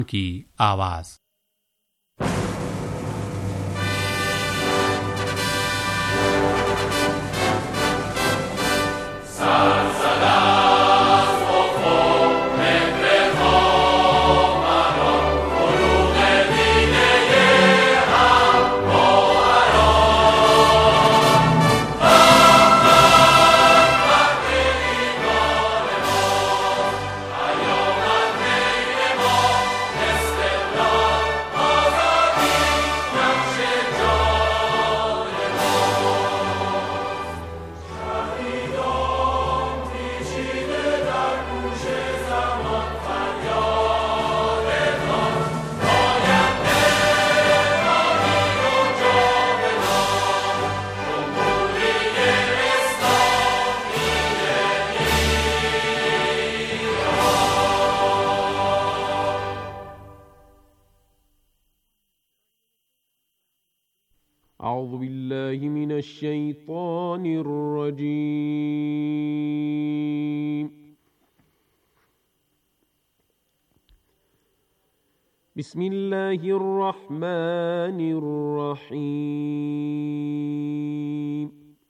کی آواز۔ اعوذ باللہ من الشیطان الرجیم، بسم اللہ الرحمن الرحیم۔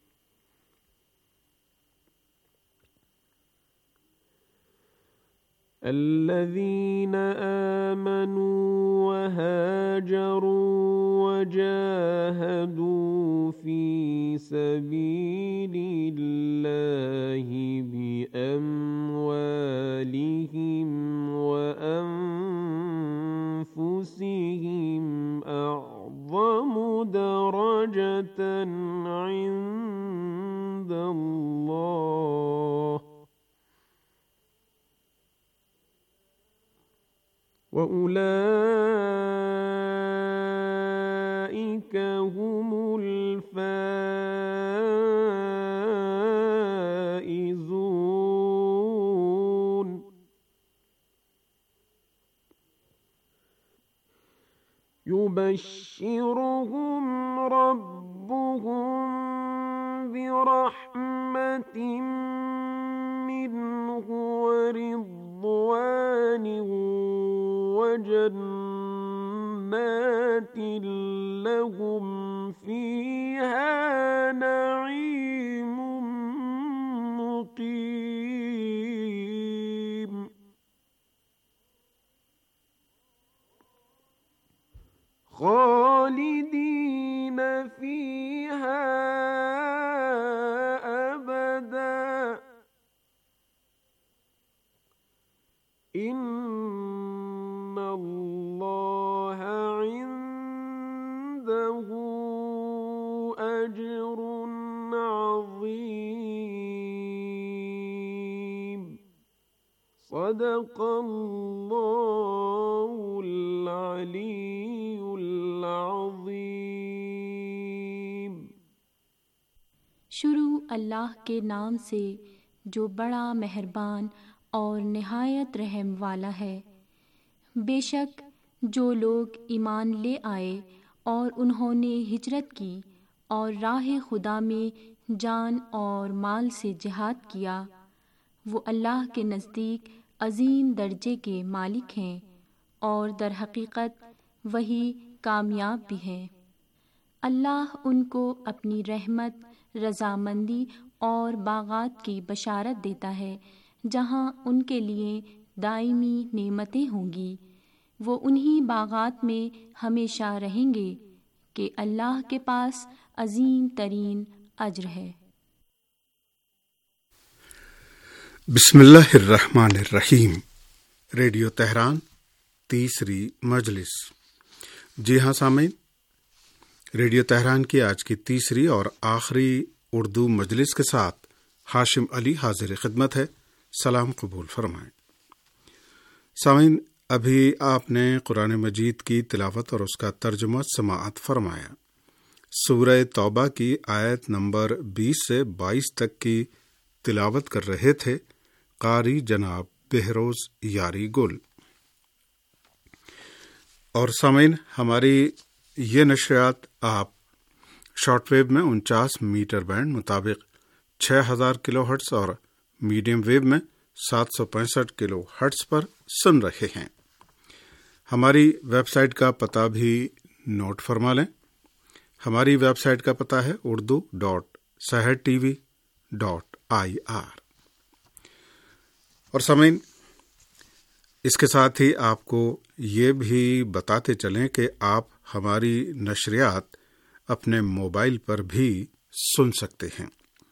الذین آمنوا وهاجروا وجاهدوا في سبيل الله بأموالهم وأنفسهم أعظم درجة عند الله وأولئك هم الفائزون۔ يبشرهم ربهم برحمة منه ورضوان وجنات لهم فيها نعيم مقيم، خالدين فيها أبدا، إن الله عنده أجر عظيم۔ صدق اللہ العلی العظیم۔ شروع اللہ کے نام سے جو بڑا مہربان اور نہایت رحم والا ہے۔ بے شک جو لوگ ایمان لے آئے اور انہوں نے ہجرت کی اور راہ خدا میں جان اور مال سے جہاد کیا، وہ اللہ کے نزدیک عظیم درجے کے مالک ہیں اور در حقیقت وہی کامیاب بھی ہیں۔ اللہ ان کو اپنی رحمت، رضامندی اور باغات کی بشارت دیتا ہے جہاں ان کے لیے دائمی نعمتیں ہوں گی۔ وہ انہی باغات میں ہمیشہ رہیں گے کہ اللہ کے پاس عظیم ترین اجر ہے۔ بسم اللہ الرحمن الرحیم۔ ریڈیو تہران تیسری مجلس۔ جی ہاں سامعین، ریڈیو تہران کی آج کی تیسری اور آخری اردو مجلس کے ساتھ ہاشم علی حاضر خدمت ہے۔ سلام قبول فرمائیں۔ سامعین، ابھی آپ نے قرآن مجید کی تلاوت اور اس کا ترجمہ سماعت فرمایا۔ سورہ توبہ کی آیت نمبر 20 سے 22 تک کی تلاوت کر رہے تھے قاری جناب بہروز یاری گل۔ اور سامعین، ہماری یہ نشریات آپ شارٹ ویو میں 49 میٹر بینڈ مطابق 6000 کلو ہرٹز اور میڈیم ویو میں 765 کلو ہرٹز پر سن رہے ہیں۔ ہماری ویب سائٹ کا پتہ بھی نوٹ فرما لیں۔ ہماری ویب سائٹ کا پتہ ہے urdu.sehertv.ir۔ اور سامعین، اس کے ساتھ ہی آپ کو یہ بھی بتاتے چلیں کہ آپ ہماری نشریات اپنے موبائل پر بھی سن سکتے ہیں۔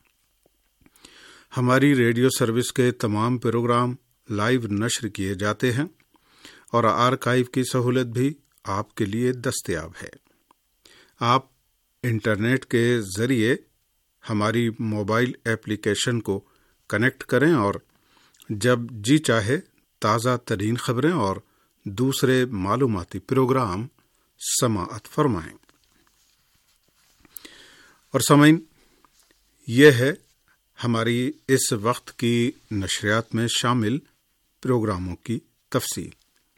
ہماری ریڈیو سروس کے تمام پروگرام لائیو نشر کیے جاتے ہیں اور آرکائیو کی سہولت بھی آپ کے لیے دستیاب ہے۔ آپ انٹرنیٹ کے ذریعے ہماری موبائل ایپلیکیشن کو کنیکٹ کریں اور جب جی چاہے تازہ ترین خبریں اور دوسرے معلوماتی پروگرام سماعت فرمائیں۔ اور سامعین، یہ ہے ہماری اس وقت کی نشریات میں شامل پروگراموں کی تفصیل۔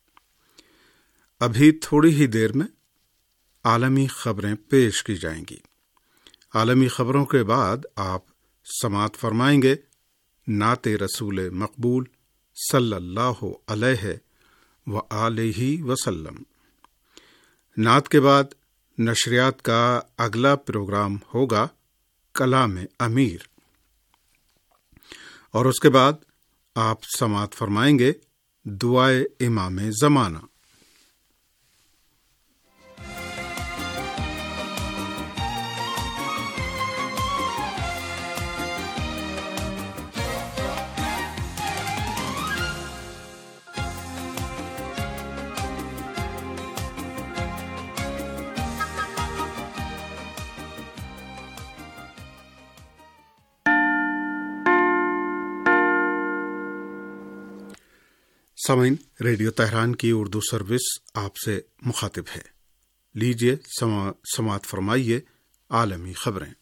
ابھی تھوڑی ہی دیر میں عالمی خبریں پیش کی جائیں گی۔ عالمی خبروں کے بعد آپ سماعت فرمائیں گے نعت رسول مقبول صلی اللہ علیہ وآلہ وسلم۔ نعت کے بعد نشریات کا اگلا پروگرام ہوگا کلام امیر، اور اس کے بعد آپ سماعت فرمائیں گے دعائے امام زمانہ۔ سامعین، ریڈیو تہران کی اردو سروس آپ سے مخاطب ہے۔ لیجیے سماعت فرمائیے عالمی خبریں۔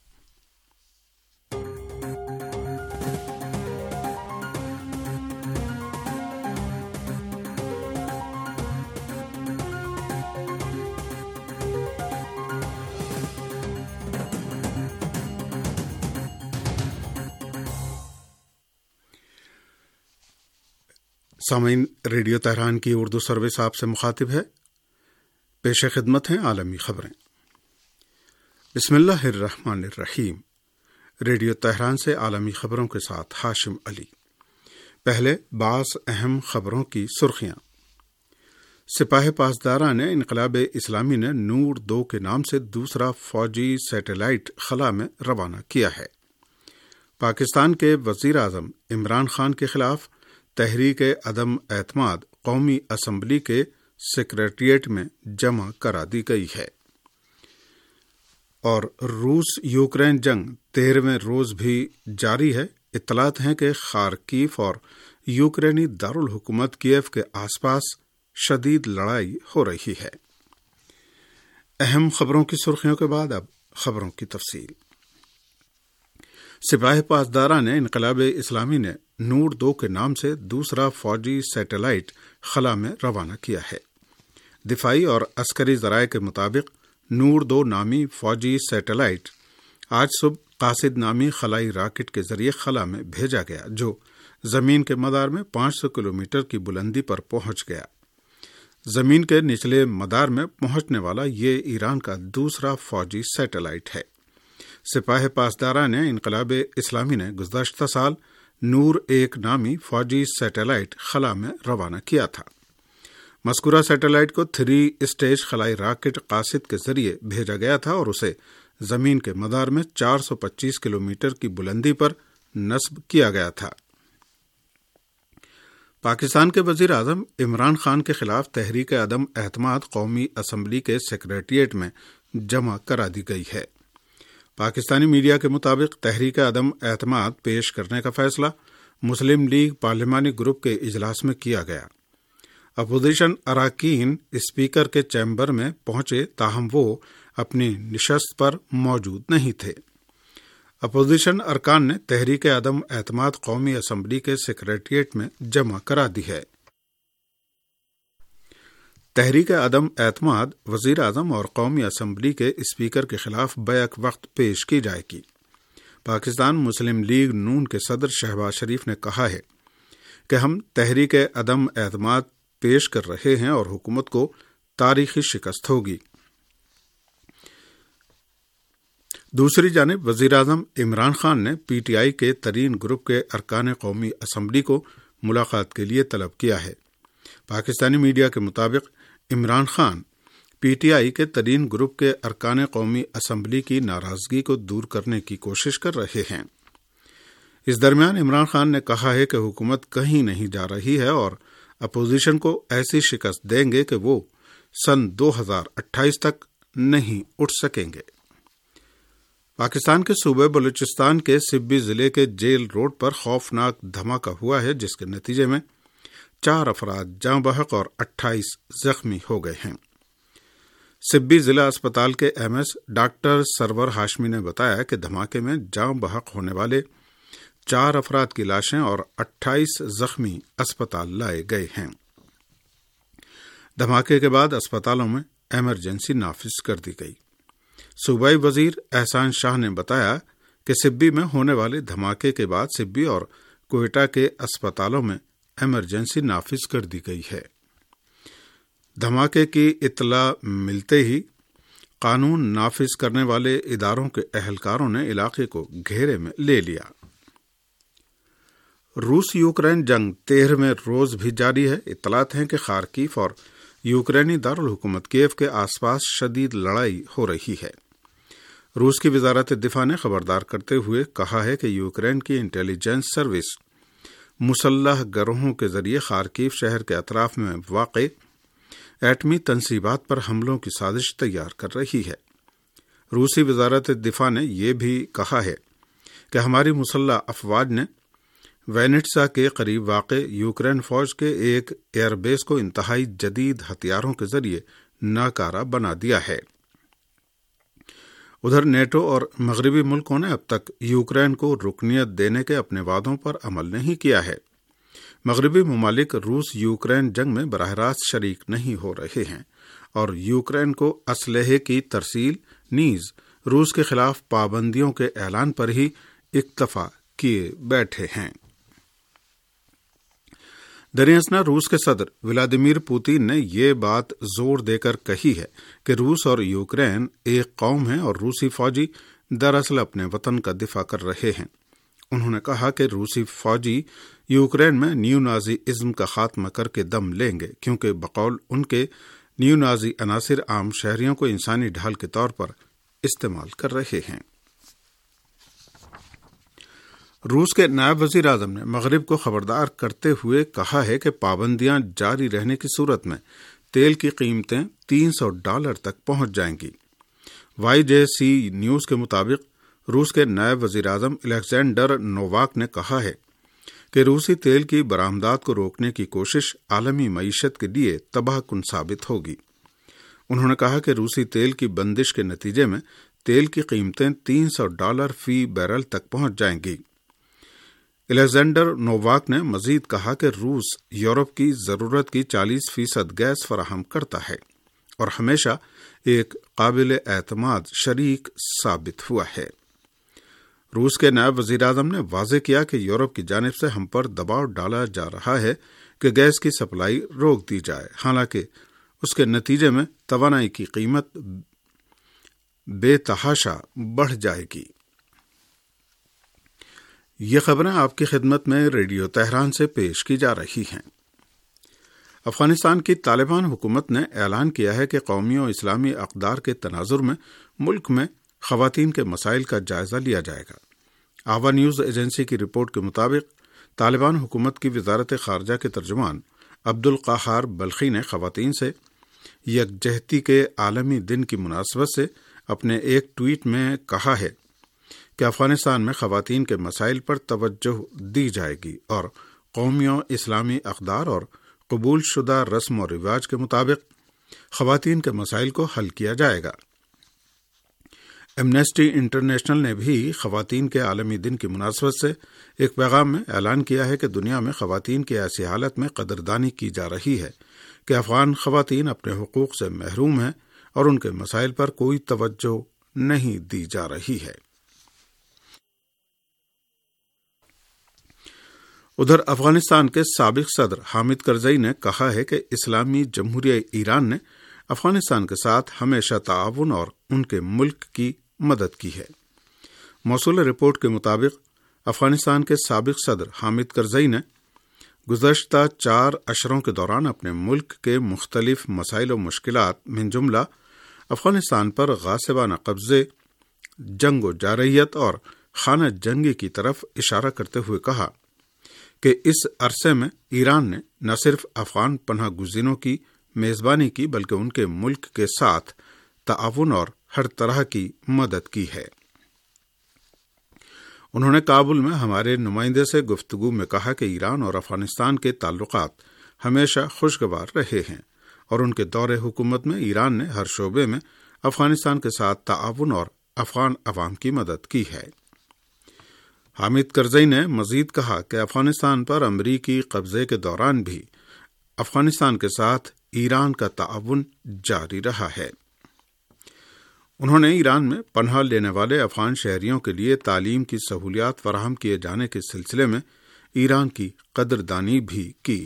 سامعین، ریڈیو تہران کی اردو سروس آپ سے مخاطب ہے۔ پیش خدمت ہیں عالمی خبریں۔ بسم اللہ الرحمن الرحیم۔ ریڈیو تہران سے عالمی خبروں کے ساتھ ہاشم علی۔ پہلے بعض اہم خبروں کی سرخیاں۔ سپاہ پاسداران انقلاب اسلامی نے نور 2 کے نام سے دوسرا فوجی سیٹلائٹ خلا میں روانہ کیا ہے۔ پاکستان کے وزیر اعظم عمران خان کے خلاف تحریک عدم اعتماد قومی اسمبلی کے سیکریٹریٹ میں جمع کرا دی گئی ہے۔ اور روس یوکرین جنگ 13ویں روز بھی جاری ہے۔ اطلاعات ہیں کہ خارکیف اور یوکرینی دارالحکومت کیف کے آس پاس شدید لڑائی ہو رہی ہے۔ اہم خبروں کی سرخیوں کے بعد اب خبروں کی تفصیل۔ سپاہ پاسداران انقلاب اسلامی نے نور 2 کے نام سے دوسرا فوجی سیٹلائٹ خلا میں روانہ کیا ہے۔ دفاعی اور عسکری ذرائع کے مطابق نور 2 نامی فوجی سیٹلائٹ آج صبح قاصد نامی خلائی راکٹ کے ذریعے خلا میں بھیجا گیا، جو زمین کے مدار میں 500 کلومیٹر کی بلندی پر پہنچ گیا۔ زمین کے نچلے مدار میں پہنچنے والا یہ ایران کا دوسرا فوجی سیٹلائٹ ہے۔ سپاہ پاسداران انقلاب اسلامی نے گزشتہ سال نور 1 نامی فوجی سیٹلائٹ خلا میں روانہ کیا تھا۔ مذکورہ سیٹلائٹ کو 3 اسٹیج خلائی راکٹ قاصد کے ذریعے بھیجا گیا تھا اور اسے زمین کے مدار میں 425 کلومیٹر کی بلندی پر نصب کیا گیا تھا۔ پاکستان کے وزیر اعظم عمران خان کے خلاف تحریک عدم اعتماد قومی اسمبلی کے سیکریٹریٹ میں جمع کرا دی گئی ہے۔ پاکستانی میڈیا کے مطابق تحریک عدم اعتماد پیش کرنے کا فیصلہ مسلم لیگ پارلیمانی گروپ کے اجلاس میں کیا گیا۔ اپوزیشن اراکین اسپیکر کے چیمبر میں پہنچے، تاہم وہ اپنی نشست پر موجود نہیں تھے۔ اپوزیشن ارکان نے تحریک عدم اعتماد قومی اسمبلی کے سیکریٹریٹ میں جمع کرا دی ہے۔ تحریک عدم اعتماد وزیر اعظم اور قومی اسمبلی کے اسپیکر کے خلاف بیک وقت پیش کی جائے گی۔ پاکستان مسلم لیگ نون کے صدر شہباز شریف نے کہا ہے کہ ہم تحریک عدم اعتماد پیش کر رہے ہیں اور حکومت کو تاریخی شکست ہوگی۔ دوسری جانب وزیر اعظم عمران خان نے پی ٹی آئی کے ترین گروپ کے ارکان قومی اسمبلی کو ملاقات کے لیے طلب کیا ہے۔ پاکستانی میڈیا کے مطابق Imran Khan P T I کے ترین گروپ کے ارکان قومی اسمبلی کی ناراضگی کو دور کرنے کی کوشش کر رہے ہیں۔ اس درمیان عمران خان نے کہا ہے کہ حکومت کہیں نہیں جا رہی ہے اور اپوزیشن کو ایسی شکست دیں گے کہ وہ سن 2028 تک نہیں اٹھ سکیں گے۔ پاکستان کے صوبے بلوچستان کے سبی ضلع کے جیل روڈ پر خوفناک دھماکہ ہوا ہے، جس کے نتیجے میں 4 افراد جاں بحق اور 28 زخمی ہو گئے ہیں۔ سبی ضلع اسپتال کے M S doctor Sarwar Hashmi نے بتایا کہ دھماکے میں جاں بحق ہونے والے 4 افراد کی لاشیں اور 28 زخمی اسپتال لائے گئے ہیں۔ دھماکے کے بعد اسپتالوں میں ایمرجنسی نافذ کر دی گئی۔ صوبائی وزیر احسان شاہ نے بتایا کہ سبی میں ہونے والے دھماکے کے بعد سبی اور کوئٹہ کے اسپتالوں میں ایمرجنسی نافذ کر دی گئی ہے۔ دھماکے کی اطلاع ملتے ہی قانون نافذ کرنے والے اداروں کے اہلکاروں نے علاقے کو گھیرے میں لے لیا۔ روس یوکرین جنگ 13ویں روز بھی جاری ہے۔ اطلاعات ہیں کہ خارکیف اور یوکرینی دارالحکومت کیف کے آس پاس شدید لڑائی ہو رہی ہے۔ روس کی وزارت دفاع نے خبردار کرتے ہوئے کہا ہے کہ یوکرین کی انٹیلیجنس سروس مسلح گروہوں کے ذریعے خارکیف شہر کے اطراف میں واقع ایٹمی تنصیبات پر حملوں کی سازش تیار کر رہی ہے۔ روسی وزارت دفاع نے یہ بھی کہا ہے کہ ہماری مسلح افواج نے وینٹسا کے قریب واقع یوکرین فوج کے ایک ایئر بیس کو انتہائی جدید ہتھیاروں کے ذریعے ناکارہ بنا دیا ہے۔ ادھر نیٹو اور مغربی ملکوں نے اب تک یوکرین کو رکنیت دینے کے اپنے وعدوں پر عمل نہیں کیا ہے۔ مغربی ممالک روس یوکرین جنگ میں براہ راست شریک نہیں ہو رہے ہیں اور یوکرین کو اسلحے کی ترسیل نیز روس کے خلاف پابندیوں کے اعلان پر ہی اکتفا کیے بیٹھے ہیں۔ دراصل روس کے صدر ولادیمیر پوتین نے یہ بات زور دے کر کہی ہے کہ روس اور یوکرین ایک قوم ہے اور روسی فوجی دراصل اپنے وطن کا دفاع کر رہے ہیں۔ انہوں نے کہا کہ روسی فوجی یوکرین میں نیو نازی ازم کا خاتمہ کر کے دم لیں گے، کیونکہ بقول ان کے نیو نازی عناصر عام شہریوں کو انسانی ڈھال کے طور پر استعمال کر رہے ہیں۔ روس کے نائب وزیر اعظم نے مغرب کو خبردار کرتے ہوئے کہا ہے کہ پابندیاں جاری رہنے کی صورت میں تیل کی قیمتیں $300 تک پہنچ جائیں گی۔ وائی جے سی نیوز کے مطابق روس کے نائب وزیر اعظم الیگزینڈر نوواک نے کہا ہے کہ روسی تیل کی برآمدات کو روکنے کی کوشش عالمی معیشت کے لیے تباہ کن ثابت ہوگی۔ انہوں نے کہا کہ روسی تیل کی بندش کے نتیجے میں تیل کی قیمتیں $300 فی بیرل تک پہنچ جائیں گی۔ الیگزینڈر نوواک نے مزید کہا کہ روس یورپ کی ضرورت کی 40% گیس فراہم کرتا ہے اور ہمیشہ ایک قابل اعتماد شریک ثابت ہوا ہے۔ روس کے نائب وزیر اعظم نے واضح کیا کہ یورپ کی جانب سے ہم پر دباؤ ڈالا جا رہا ہے کہ گیس کی سپلائی روک دی جائے، حالانکہ اس کے نتیجے میں توانائی کی قیمت بے تحاشا بڑھ جائے گی۔ یہ خبریں آپ کی خدمت میں ریڈیو تہران سے پیش کی جا رہی ہیں۔ افغانستان کی طالبان حکومت نے اعلان کیا ہے کہ قومی و اسلامی اقدار کے تناظر میں ملک میں خواتین کے مسائل کا جائزہ لیا جائے گا۔ آوا نیوز ایجنسی کی رپورٹ کے مطابق طالبان حکومت کی وزارت خارجہ کے ترجمان عبدالقہار بلخی نے خواتین سے یکجہتی کے عالمی دن کی مناسبت سے اپنے ایک ٹویٹ میں کہا ہے کہ افغانستان میں خواتین کے مسائل پر توجہ دی جائے گی اور قومی و اسلامی اقدار اور قبول شدہ رسم و رواج کے مطابق خواتین کے مسائل کو حل کیا جائے گا۔ ایمنسٹی انٹرنیشنل نے بھی خواتین کے عالمی دن کی مناسبت سے ایک پیغام میں اعلان کیا ہے کہ دنیا میں خواتین کی ایسی حالت میں قدردانی کی جا رہی ہے کہ افغان خواتین اپنے حقوق سے محروم ہیں اور ان کے مسائل پر کوئی توجہ نہیں دی جا رہی ہے۔ ادھر افغانستان کے سابق صدر حامد کرزئی نے کہا ہے کہ اسلامی جمہوریہ ایران نے افغانستان کے ساتھ ہمیشہ تعاون اور ان کے ملک کی مدد کی ہے۔ موصولہ رپورٹ کے مطابق افغانستان کے سابق صدر حامد کرزئی نے گزشتہ 4 اشروں کے دوران اپنے ملک کے مختلف مسائل و مشکلات من جملہ افغانستان پر غاصبانہ قبضے، جنگ و جارحیت اور خانہ جنگی کی طرف اشارہ کرتے ہوئے کہا کہ اس عرصے میں ایران نے نہ صرف افغان پناہ گزینوں کی میزبانی کی بلکہ ان کے ملک کے ساتھ تعاون اور ہر طرح کی مدد کی ہے۔ انہوں نے کابل میں ہمارے نمائندے سے گفتگو میں کہا کہ ایران اور افغانستان کے تعلقات ہمیشہ خوشگوار رہے ہیں اور ان کے دور حکومت میں ایران نے ہر شعبے میں افغانستان کے ساتھ تعاون اور افغان عوام کی مدد کی ہے۔ حامد کرزئی نے مزید کہا کہ افغانستان پر امریکی قبضے کے دوران بھی افغانستان کے ساتھ ایران کا تعاون جاری رہا ہے۔ انہوں نے ایران میں پناہ لینے والے افغان شہریوں کے لیے تعلیم کی سہولیات فراہم کیے جانے کے سلسلے میں ایران کی قدردانی بھی کی۔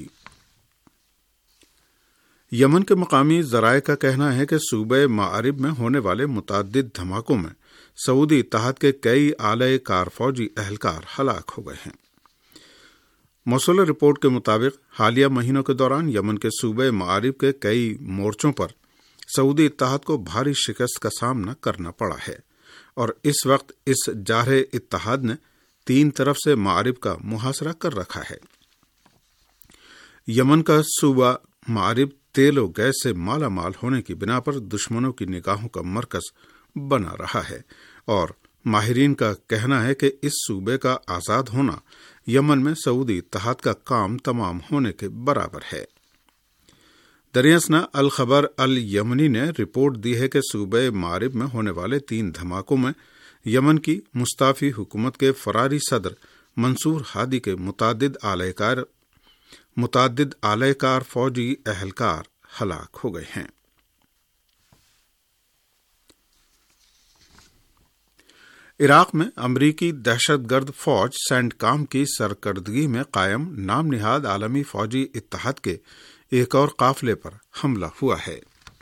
یمن کے مقامی ذرائع کا کہنا ہے کہ صوبہ مآرب میں ہونے والے متعدد دھماکوں میں سعودی اتحاد کے کئی اعلی کار فوجی اہلکار ہلاک ہو گئے ہیں۔ موصولہ رپورٹ کے مطابق حالیہ مہینوں کے دوران یمن کے صوبہ مآرب کے کئی مورچوں پر سعودی اتحاد کو بھاری شکست کا سامنا کرنا پڑا ہے اور اس وقت اس جارح اتحاد نے 3 طرف سے مآرب کا محاصرہ کر رکھا ہے۔ یمن کا صوبہ مآرب تیل و گیس سے مالا مال ہونے کی بنا پر دشمنوں کی نگاہوں کا مرکز بنا رہا ہے اور ماہرین کا کہنا ہے کہ اس صوبے کا آزاد ہونا یمن میں سعودی اتحاد کا کام تمام ہونے کے برابر ہے۔ دریاسنا الخبر الیمنی نے رپورٹ دی ہے کہ صوبہ مآرب میں ہونے والے 3 دھماکوں میں یمن کی مستعفی حکومت کے فراری صدر منصور ہادی کے متعدد اعلی کار فوجی اہلکار ہلاک ہو گئے ہیں۔ عراق میں امریکی دہشت گرد فوج سینڈ کام کی سرکردگی میں قائم نام نہاد عالمی فوجی اتحاد کے ایک اور قافلے پر حملہ ہوا ہے۔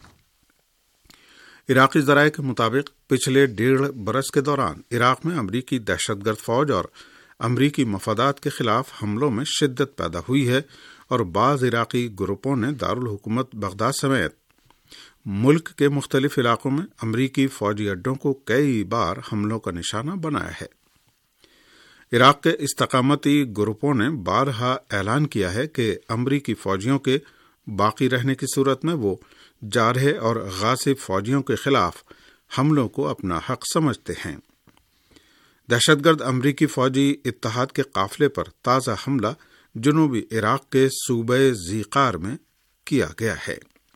عراقی ذرائع کے مطابق پچھلے 1.5 برس کے دوران عراق میں امریکی دہشت گرد فوج اور امریکی مفادات کے خلاف حملوں میں شدت پیدا ہوئی ہے اور بعض عراقی گروپوں نے دارالحکومت بغداد سمیت ملک کے مختلف علاقوں میں امریکی فوجی اڈوں کو کئی بار حملوں کا نشانہ بنایا ہے۔ عراق کے استقامتی گروپوں نے بارہا اعلان کیا ہے کہ امریکی فوجیوں کے باقی رہنے کی صورت میں وہ جارحے اور غاصب فوجیوں کے خلاف حملوں کو اپنا حق سمجھتے ہیں۔ دہشت گرد امریکی فوجی اتحاد کے قافلے پر تازہ حملہ جنوبی عراق کے صوبہ ذیقار میں کیا گیا ہے۔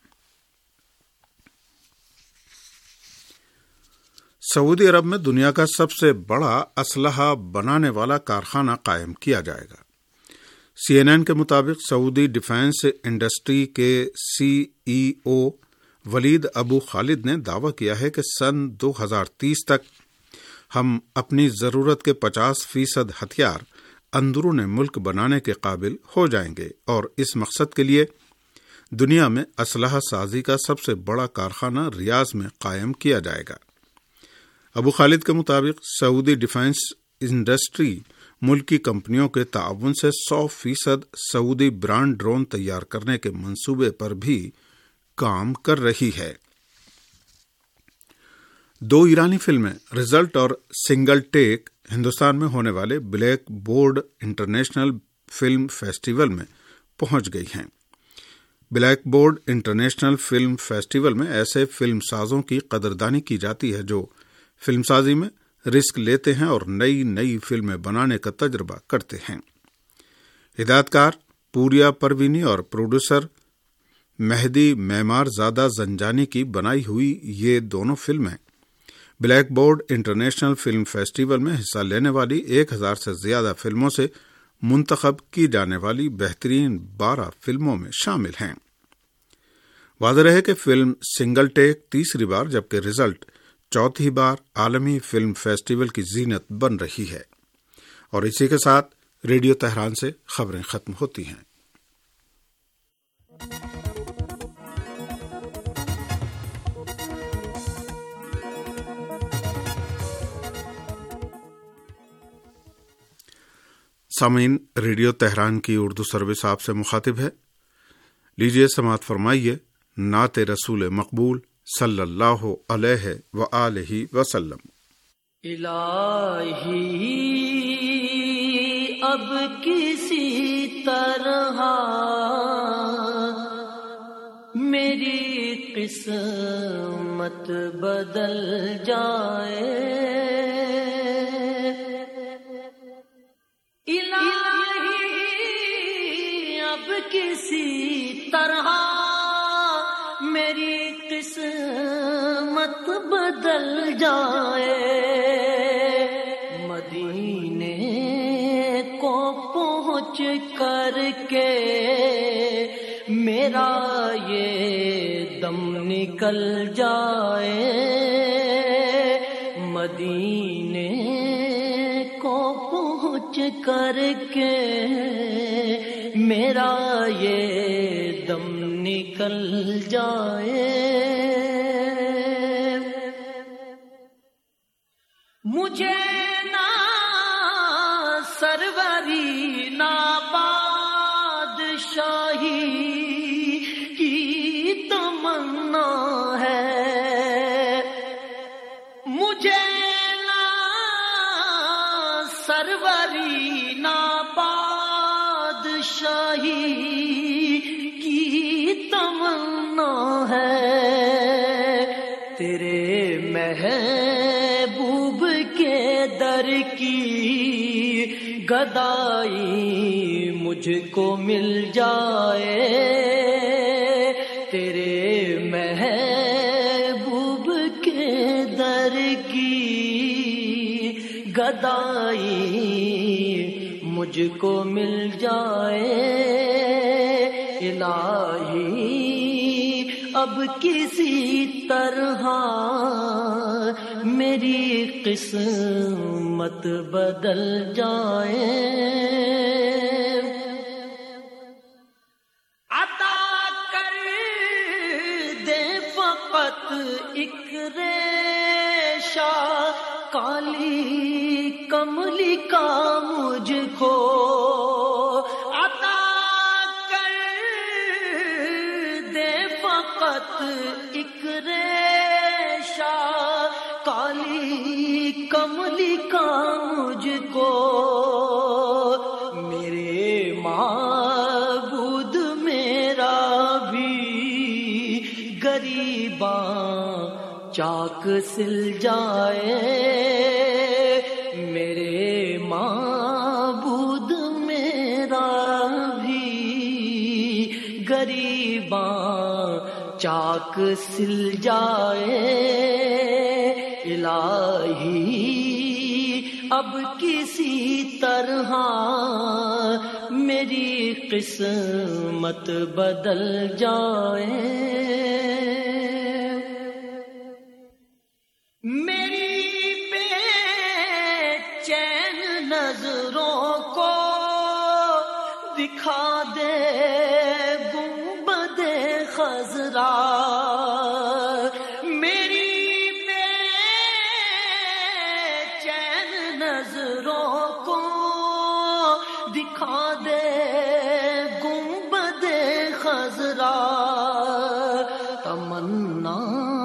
سعودی عرب میں دنیا کا سب سے بڑا اسلحہ بنانے والا کارخانہ قائم کیا جائے گا۔ CNN کے مطابق سعودی ڈیفینس انڈسٹری کے CEO ولید ابو خالد نے دعویٰ کیا ہے کہ سن 2030 تک ہم اپنی ضرورت کے 50% ہتھیار اندرون ملک بنانے کے قابل ہو جائیں گے اور اس مقصد کے لیے دنیا میں اسلحہ سازی کا سب سے بڑا کارخانہ ریاض میں قائم کیا جائے گا۔ ابو خالد کے مطابق سعودی ڈیفینس انڈسٹری ملکی کمپنیوں کے تعاون سے 100% سعودی برانڈ ڈرون تیار کرنے کے منصوبے پر بھی کام کر رہی ہے۔ 2 ایرانی فلمیں رزلٹ اور سنگل ٹیک ہندوستان میں ہونے والے Black Board International Film Festival میں پہنچ گئی ہیں۔ Black Board International Film Festival میں ایسے فلم سازوں کی قدردانی کی جاتی ہے جو فلم سازی میں رسک لیتے ہیں اور نئی فلمیں بنانے کا تجربہ کرتے ہیں۔ ہدایت کار پوریا پروینی اور پروڈیوسر مہدی معمار زادہ زنجانی کی بنائی ہوئی یہ دونوں فلمیں Black Board International Film Festival میں حصہ لینے والی 1000 سے زیادہ فلموں سے منتخب کی جانے والی بہترین 12 فلموں میں شامل ہیں۔ واضح رہے کہ فلم سنگل ٹیک تیسری بار جبکہ رزلٹ چوتھی بار عالمی فلم فیسٹیول کی زینت بن رہی ہے اور اسی کے ساتھ ریڈیو تہران سے خبریں ختم ہوتی ہیں۔ سامعین، ریڈیو تہران کی اردو سروس آپ سے مخاطب ہے۔ لیجیے سماعت فرمائیے نعت رسول مقبول صلی اللہ علیہ وآلہ وسلم۔ الہی اب کسی طرح میری قسمت بدل جائے، اب کسی طرح میری قسمت بدل جائے، مدینے کو پہنچ کر کے میرا یہ دم نکل جائے، مدینے کو پہنچ کر کے میرا یہ دم نکل جائے، مجھے نہ سروری نہ بادشاہی کی تمنا ہے، مجھے نہ سروری نہ بادشاہی کی تمنا ہے، تیرے محبوب کے در کی گدائی مجھ کو مل جائے، تیرے محبوب کے در کی گدائی مجھ کو مل جائے، الہی اب کسی طرح میری قسمت بدل جائے، عطا کر دے فقط ایک ریشہ کالی کملی کا مجھ کو، عطا کر دے فقط ایک ریشہ کالی کملی کا مجھ کو، میرے معبود میرا بھی غریباں چاک سل جائے، میرے معبود میرا بھی غریباں چاک سل جائے، الہی اب کسی طرح میری قسمت بدل جائے، میری بے چین نظروں کو دکھا دے گنبد خضرا، میری بے چین نظروں کو دکھا دے گنبد خضرا، تمنا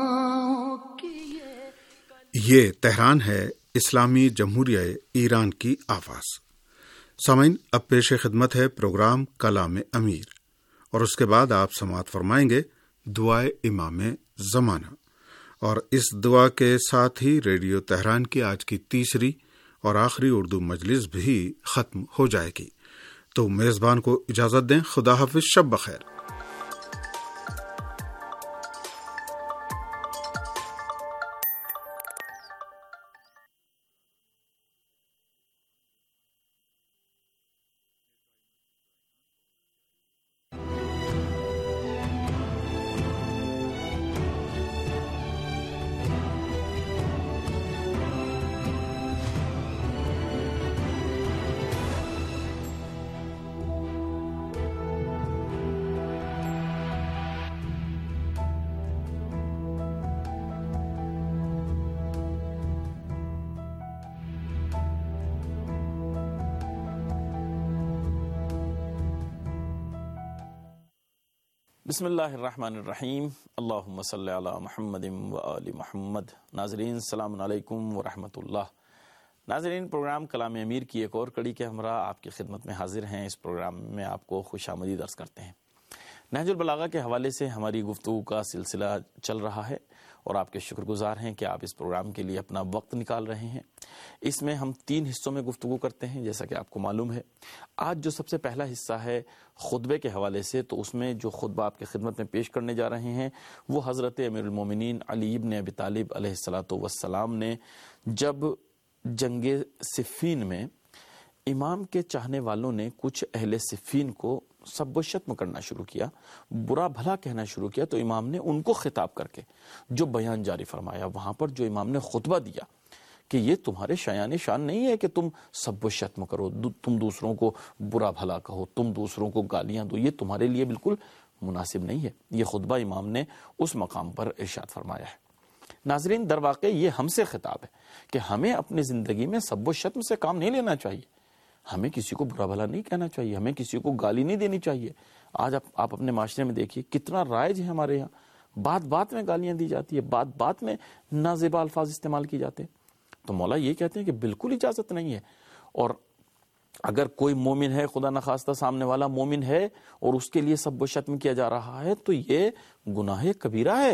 یہ تہران ہے، اسلامی جمہوریہ ایران کی آواز۔ سامعین، اب پیش خدمت ہے پروگرام کلام امیر، اور اس کے بعد آپ سماعت فرمائیں گے دعائے امام زمانہ، اور اس دعا کے ساتھ ہی ریڈیو تہران کی آج کی تیسری اور آخری اردو مجلس بھی ختم ہو جائے گی۔ تو میزبان کو اجازت دیں، خدا حافظ، شب بخیر۔ بسم اللہ الرحمن الرحیم، اللہم صلی علی محمد و آل محمد۔ ناظرین السلام علیکم ورحمۃ اللہ۔ ناظرین، پروگرام کلام امیر کی ایک اور کڑی کے ہمراہ آپ کی خدمت میں حاضر ہیں۔ اس پروگرام میں آپ کو خوش آمدید عرض کرتے ہیں۔ نہج البلاغہ کے حوالے سے ہماری گفتگو کا سلسلہ چل رہا ہے اور آپ کے شکر گزار ہیں کہ آپ اس پروگرام کے لیے اپنا وقت نکال رہے ہیں۔ اس میں ہم 3 حصوں میں گفتگو کرتے ہیں، جیسا کہ آپ کو معلوم ہے۔ آج جو سب سے پہلا حصہ ہے خطبے کے حوالے سے، تو اس میں جو خطبہ آپ کی خدمت میں پیش کرنے جا رہے ہیں وہ حضرت امیر المومنین علی ابن ابی طالب علیہ السلام نے جب جنگ صفین میں امام کے چاہنے والوں نے کچھ اہل صفین کو سب و شتم کرنا شروع کیا، برا بھلا کہنا شروع کیا، تو امام نے ان کو خطاب کر کے جو بیان جاری فرمایا، وہاں پر جو امام نے خطبہ دیا کہ یہ تمہارے شایان شان نہیں ہے کہ تم سب و شتم کرو، تم دوسروں کو برا بھلا کہو، تم دوسروں کو گالیاں دو، یہ تمہارے لیے بالکل مناسب نہیں ہے۔ یہ خطبہ امام نے اس مقام پر ارشاد فرمایا ہے۔ ناظرین، در واقع یہ ہم سے خطاب ہے کہ ہمیں اپنی زندگی میں سب و شتم سے کام نہیں لینا چاہیے، ہمیں کسی کو برا بھلا نہیں کہنا چاہیے، ہمیں کسی کو گالی نہیں دینی چاہیے۔ آج آپ اپنے معاشرے میں دیکھیے کتنا رائج ہے ہمارے یہاں، بات بات میں گالیاں دی جاتی ہے، بات بات میں نازیبا الفاظ استعمال کی جاتے ہیں۔ تو مولا یہ کہتے ہیں کہ بالکل اجازت نہیں ہے، اور اگر کوئی مومن ہے، خدا نخواستہ سامنے والا مومن ہے اور اس کے لیے سب و شتم کیا جا رہا ہے، تو یہ گناہ کبیرہ ہے،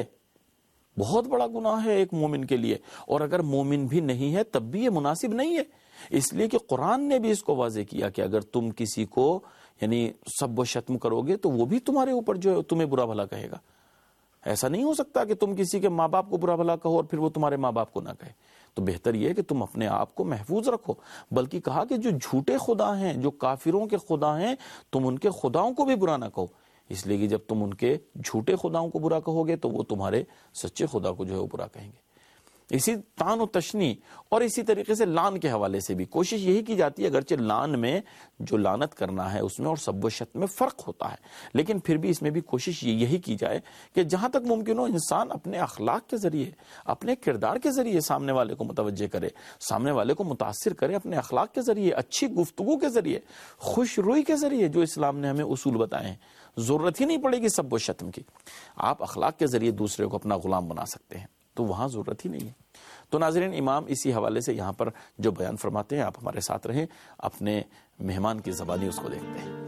بہت بڑا گناہ ہے ایک مومن کے لیے، اور اگر مومن بھی نہیں ہے تب بھی یہ مناسب نہیں ہے، اس لیے کہ قرآن نے بھی اس کو واضح کیا کہ اگر تم کسی کو یعنی سب و شتم کرو گے تو وہ بھی تمہارے اوپر جو تمہیں برا بھلا کہے گا۔ ایسا نہیں ہو سکتا کہ تم کسی کے ماں باپ کو برا بھلا کہو اور پھر وہ تمہارے ماں باپ کو نہ کہے۔ تو بہتر یہ ہے کہ تم اپنے آپ کو محفوظ رکھو، بلکہ کہا کہ جو جھوٹے خدا ہیں، جو کافروں کے خدا ہیں، تم ان کے خداؤں کو بھی برا نہ کہو، اس لیے کہ جب تم ان کے جھوٹے خداؤں کو برا کہو گے تو وہ تمہارے سچے خدا کو جو ہے وہ برا کہیں گے۔ اسی طعن و تشنیع اور اسی طریقے سے لعن کے حوالے سے بھی کوشش یہی کی جاتی ہے، اگرچہ لعن میں جو لعنت کرنا ہے اس میں اور سب و شتم میں فرق ہوتا ہے، لیکن پھر بھی اس میں بھی کوشش یہی کی جائے کہ جہاں تک ممکن ہو انسان اپنے اخلاق کے ذریعے، اپنے کردار کے ذریعے سامنے والے کو متوجہ کرے، سامنے والے کو متاثر کرے، اپنے اخلاق کے ذریعے، اچھی گفتگو کے ذریعے، خوش روئی کے ذریعے، جو اسلام نے ہمیں اصول بتائے ہیں۔ ضرورت ہی نہیں پڑے گی سب و شتم کی، آپ اخلاق کے ذریعے دوسرے کو اپنا غلام بنا سکتے ہیں، تو وہاں ضرورت ہی نہیں ہے۔ تو ناظرین، امام اسی حوالے سے یہاں پر جو بیان فرماتے ہیں، آپ ہمارے ساتھ رہیں، اپنے مہمان کی زبانی اس کو دیکھتے ہیں۔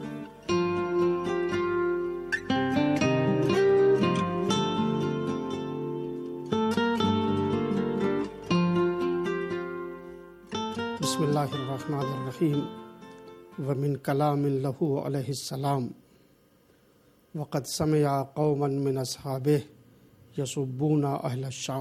بسم اللہ الرحمن الرحیم۔ ومن کلام لہ علیہ السلام وقد سمع قوما من اصحابہ یسبون اہل الشام۔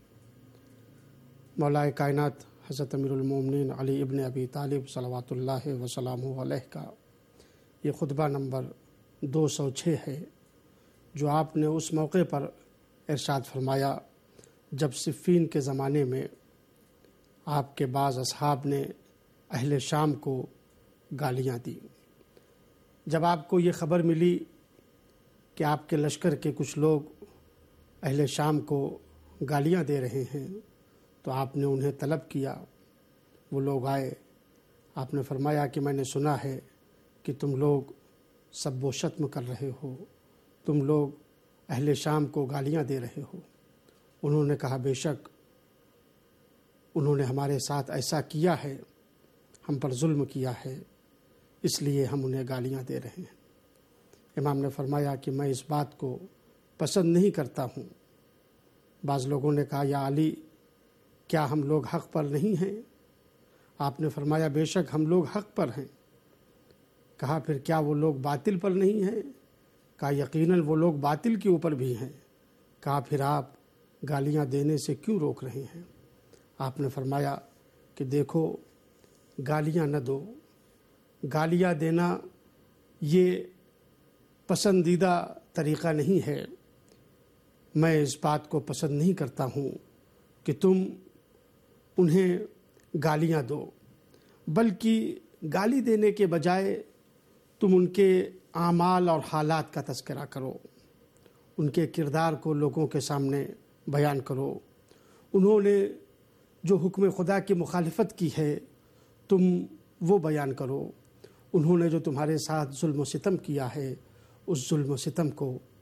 مولا کائنات حضرت امیر المومنین علی ابن ابی طالب صلوات اللہ وسلامہ علیہ کا یہ خطبہ نمبر 206 ہے، جو آپ نے اس موقع پر ارشاد فرمایا جب صفین کے زمانے میں آپ کے بعض اصحاب نے اہل شام کو گالیاں دی۔ جب آپ کو یہ خبر ملی کہ آپ کے لشکر کے کچھ لوگ اہل شام کو گالیاں دے رہے ہیں، تو آپ نے انہیں طلب کیا۔ وہ لوگ آئے، آپ نے فرمایا کہ میں نے سنا ہے کہ تم لوگ سب و شتم کر رہے ہو، تم لوگ اہل شام کو گالیاں دے رہے ہو۔ انہوں نے کہا بے شک انہوں نے ہمارے ساتھ ایسا کیا ہے، ہم پر ظلم کیا ہے، اس لیے ہم انہیں گالیاں دے رہے ہیں۔ امام نے فرمایا کہ میں اس بات کو پسند نہیں کرتا ہوں۔ بعض لوگوں نے کہا یا علی، کیا ہم لوگ حق پر نہیں ہیں؟ آپ نے فرمایا بے شک ہم لوگ حق پر ہیں۔ کہا پھر کیا وہ لوگ باطل پر نہیں ہیں؟ کہا یقیناً وہ لوگ باطل کے اوپر بھی ہیں۔ کہا پھر آپ گالیاں دینے سے کیوں روک رہے ہیں؟ آپ نے فرمایا کہ دیکھو، گالیاں نہ دو، گالیاں دینا یہ پسندیدہ طریقہ نہیں ہے۔ میں اس بات کو پسند نہیں کرتا ہوں کہ تم انہیں گالیاں دو، بلکہ گالی دینے کے بجائے تم ان کے اعمال اور حالات کا تذکرہ کرو، ان کے کردار کو لوگوں کے سامنے بیان کرو۔ انہوں نے جو حکم خدا کی مخالفت کی ہے تم وہ بیان کرو، انہوں نے جو تمہارے ساتھ ظلم و ستم کیا ہے اس ظلم و ستم کو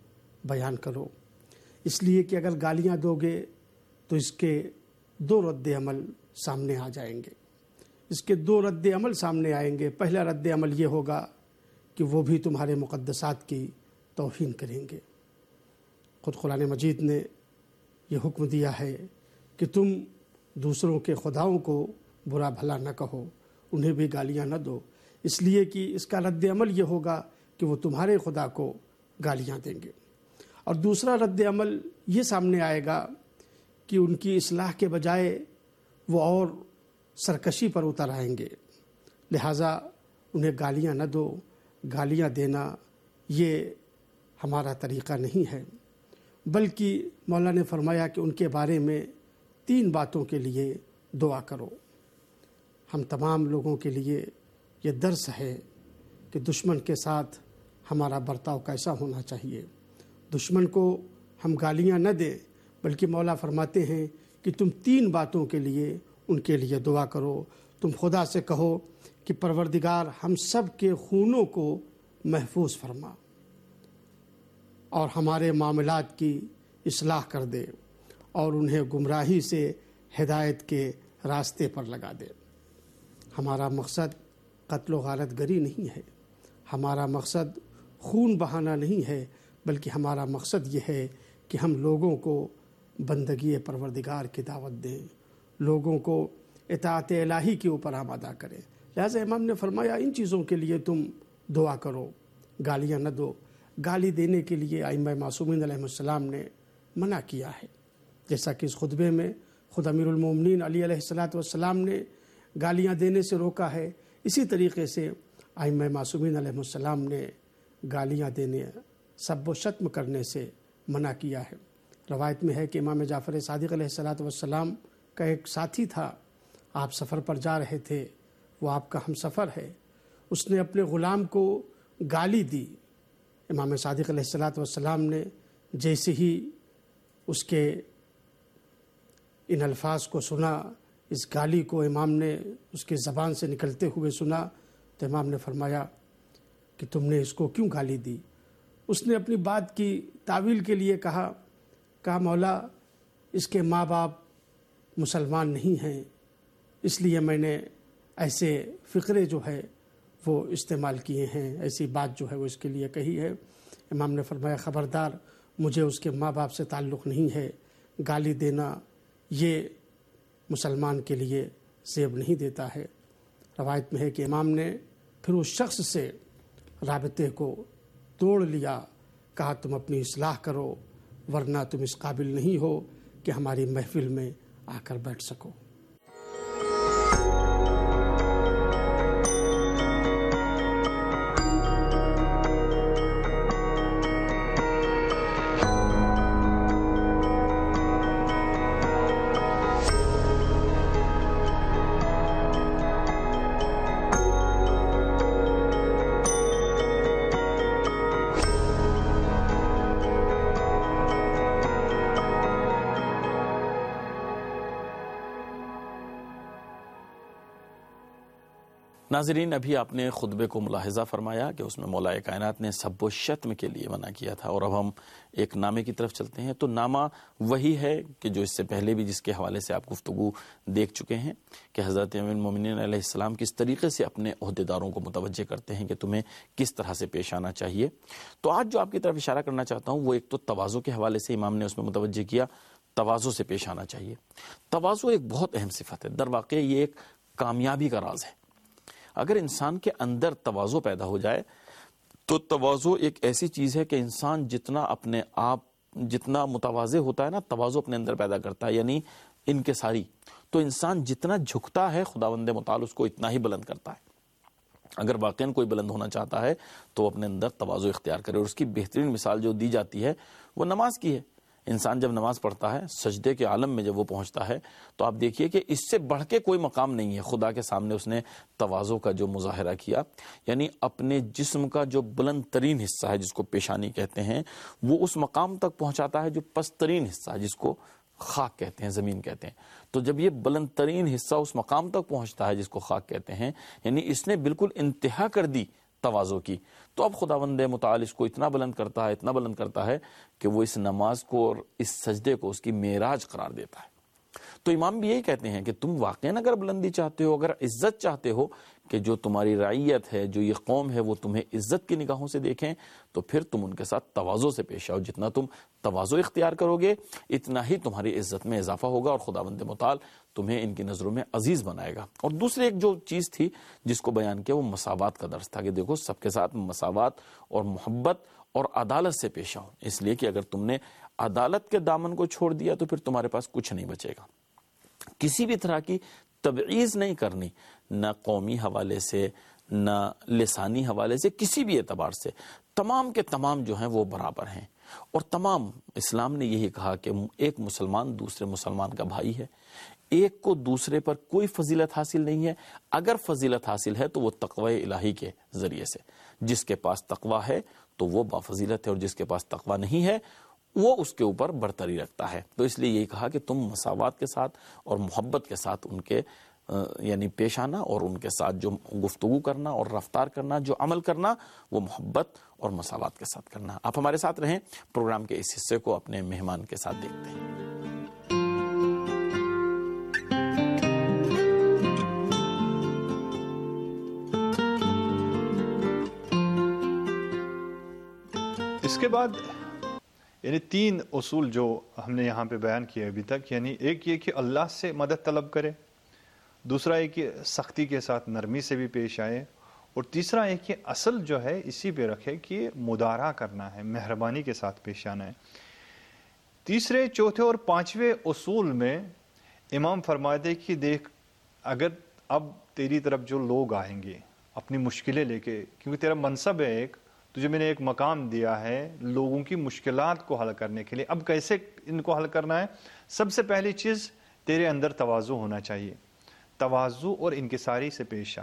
بیان کرو، اس لیے کہ اگر گالیاں دو گے تو اس کے 2 رد عمل سامنے آ جائیں گے۔ اس کے 2 رد عمل سامنے آئیں گے۔ پہلا رد عمل یہ ہوگا کہ وہ بھی تمہارے مقدسات کی توہین کریں گے۔ خود قرآن مجید نے یہ حکم دیا ہے کہ تم دوسروں کے خداؤں کو برا بھلا نہ کہو، انہیں بھی گالیاں نہ دو، اس لیے کہ اس کا رد عمل یہ ہوگا کہ وہ تمہارے خدا کو گالیاں دیں گے۔ اور دوسرا رد عمل یہ سامنے آئے گا کہ ان کی اصلاح کے بجائے وہ اور سرکشی پر اتر آئیں گے، لہٰذا انہیں گالیاں نہ دو۔ گالیاں دینا یہ ہمارا طریقہ نہیں ہے، بلکہ مولا نے فرمایا کہ ان کے بارے میں 3 باتوں کے لیے دعا کرو۔ ہم تمام لوگوں کے لیے یہ درس ہے کہ دشمن کے ساتھ ہمارا برتاؤ کیسا ہونا چاہیے۔ دشمن کو ہم گالیاں نہ دیں، بلکہ مولا فرماتے ہیں کہ تم 3 باتوں کے لیے ان کے لیے دعا کرو۔ تم خدا سے کہو کہ پروردگار ہم سب کے خونوں کو محفوظ فرما اور ہمارے معاملات کی اصلاح کر دے اور انہیں گمراہی سے ہدایت کے راستے پر لگا دے۔ ہمارا مقصد قتل و غارت گری نہیں ہے، ہمارا مقصد خون بہانا نہیں ہے، بلکہ ہمارا مقصد یہ ہے کہ ہم لوگوں کو بندگی پروردگار کی دعوت دیں، لوگوں کو اطاعت الہی کے اوپر آمادہ کریں۔ لہٰذا امام نے فرمایا ان چیزوں کے لیے تم دعا کرو، گالیاں نہ دو۔ گالی دینے کے لیے ائمہ معصومین علیہ السلام نے منع کیا ہے، جیسا کہ اس خطبے میں خود امیر المومنین علی علیہ السلام نے گالیاں دینے سے روکا ہے، اسی طریقے سے ائمہ معصومین علیہ السلام نے گالیاں دینے، سب و شتم کرنے سے منع کیا ہے۔ روایت میں ہے کہ امام جعفر صادق علیہ السلام کا ایک ساتھی تھا، آپ سفر پر جا رہے تھے، وہ آپ کا ہم سفر ہے، اس نے اپنے غلام کو گالی دی۔ امام صادق علیہ السلام نے جیسے ہی اس کے ان الفاظ کو سنا، اس گالی کو امام نے اس کی زبان سے نکلتے ہوئے سنا، تو امام نے فرمایا کہ تم نے اس کو کیوں گالی دی؟ اس نے اپنی بات کی تعویل کے لیے کہا مولا اس کے ماں باپ مسلمان نہیں ہیں، اس لیے میں نے ایسے فقرے جو ہے وہ استعمال کیے ہیں، ایسی بات جو ہے وہ اس کے لیے کہی ہے۔ امام نے فرمایا خبردار، مجھے اس کے ماں باپ سے تعلق نہیں ہے، گالی دینا یہ مسلمان کے لیے زیب نہیں دیتا ہے۔ روایت میں ہے کہ امام نے پھر اس شخص سے رابطے کو توڑ لیا، کہا تم اپنی اصلاح کرو، ورنہ تم اس قابل نہیں ہو کہ ہماری محفل میں آ کر بیٹھ سکو۔ ناظرین، ابھی آپ نے خطبے کو ملاحظہ فرمایا کہ اس میں مولا کائنات نے سب و شتم کے لیے منع کیا تھا، اور اب ہم ایک نامے کی طرف چلتے ہیں۔ تو نامہ وہی ہے کہ جو اس سے پہلے بھی جس کے حوالے سے آپ گفتگو دیکھ چکے ہیں کہ حضرت امیر المومنین علیہ السلام کس طریقے سے اپنے عہدیداروں کو متوجہ کرتے ہیں کہ تمہیں کس طرح سے پیش آنا چاہیے۔ تو آج جو آپ کی طرف اشارہ کرنا چاہتا ہوں وہ ایک تو تواضع کے حوالے سے امام نے اس میں متوجہ کیا، تواضع سے پیش آنا چاہیے۔ تواضع ایک بہت اہم صفت ہے، در واقع یہ ایک کامیابی کا راز ہے۔ اگر انسان کے اندر تواضع پیدا ہو جائے تو تواضع ایک ایسی چیز ہے کہ انسان جتنا اپنے آپ جتنا متواضع ہوتا ہے نا، تواضع اپنے اندر پیدا کرتا ہے، یعنی انکساری۔ تو انسان جتنا جھکتا ہے خداوند متعال اس کو اتنا ہی بلند کرتا ہے۔ اگر واقعاً کوئی بلند ہونا چاہتا ہے تو وہ اپنے اندر تواضع اختیار کرے، اور اس کی بہترین مثال جو دی جاتی ہے وہ نماز کی ہے۔ انسان جب نماز پڑھتا ہے، سجدے کے عالم میں جب وہ پہنچتا ہے تو آپ دیکھیے کہ اس سے بڑھ کے کوئی مقام نہیں ہے۔ خدا کے سامنے اس نے تواضع کا جو مظاہرہ کیا، یعنی اپنے جسم کا جو بلند ترین حصہ ہے جس کو پیشانی کہتے ہیں، وہ اس مقام تک پہنچاتا ہے جو پست ترین حصہ ہے جس کو خاک کہتے ہیں، زمین کہتے ہیں۔ تو جب یہ بلند ترین حصہ اس مقام تک پہنچتا ہے جس کو خاک کہتے ہیں، یعنی اس نے بالکل انتہا کر دی تواضع کی، تو اب خداوند متعال اس کو اتنا بلند کرتا ہے کہ وہ اس نماز کو اور اس سجدے کو اس کی معراج قرار دیتا ہے۔ تو امام بھی یہی کہتے ہیں کہ تم واقعاً اگر بلندی چاہتے ہو، اگر عزت چاہتے ہو کہ جو تمہاری رعیت ہے، جو یہ قوم ہے، وہ تمہیں عزت کی نگاہوں سے دیکھیں، تو پھر تم ان کے ساتھ تواضع سے پیش آؤ۔ جتنا تم تواضع اختیار کرو گے اتنا ہی تمہاری عزت میں اضافہ ہوگا اور خداوند متعال تمہیں ان کی نظروں میں عزیز بنائے گا۔ اور دوسری ایک جو چیز تھی جس کو بیان کیا وہ مساوات کا درس تھا کہ دیکھو سب کے ساتھ مساوات اور محبت اور عدالت سے پیش آؤ، اس لیے کہ اگر تم نے عدالت کے دامن کو چھوڑ دیا تو پھر تمہارے پاس کچھ نہیں بچے گا۔ کسی بھی طرح کی تبعیض نہیں کرنی، نہ قومی حوالے سے، نہ لسانی حوالے سے، کسی بھی اعتبار سے تمام کے تمام جو ہیں وہ برابر ہیں۔ اور تمام اسلام نے یہی کہا کہ ایک مسلمان دوسرے مسلمان کا بھائی ہے، ایک کو دوسرے پر کوئی فضیلت حاصل نہیں ہے، اگر فضیلت حاصل ہے تو وہ تقوی الہی کے ذریعے سے۔ جس کے پاس تقوی ہے تو وہ بافضیلت ہے، اور جس کے پاس تقوی نہیں ہے وہ اس کے اوپر برتری رکھتا ہے۔ تو اس لیے یہی کہا کہ تم مساوات کے ساتھ اور محبت کے ساتھ ان کے یعنی پیش آنا، اور ان کے ساتھ جو گفتگو کرنا اور رفتار کرنا، جو عمل کرنا، وہ محبت اور مساوات کے ساتھ کرنا۔ آپ ہمارے ساتھ رہیں، پروگرام کے اس حصے کو اپنے مہمان کے ساتھ دیکھتے ہیں۔ اس کے بعد یعنی 3 اصول جو ہم نے یہاں پہ بیان کیے ابھی تک، یعنی ایک یہ کہ اللہ سے مدد طلب کرے، دوسرا یہ کہ سختی کے ساتھ نرمی سے بھی پیش آئے، اور تیسرا یہ کہ اصل جو ہے اسی پہ رکھے کہ مدارا کرنا ہے، مہربانی کے ساتھ پیش آنا ہے۔ تیسرے، چوتھے اور 5ویں اصول میں امام فرماتے کہ دیکھ اگر اب تیری طرف جو لوگ آئیں گے اپنی مشکلیں لے کے، کیونکہ تیرا منصب ہے ایک، تجھے میں نے ایک مقام دیا ہے لوگوں کی مشکلات کو حل کرنے کے لیے، اب کیسے ان کو حل کرنا ہے؟ سب سے پہلی چیز تیرے اندر تواضع ہونا چاہیے، تواضع اور انکساری سے پیش آ۔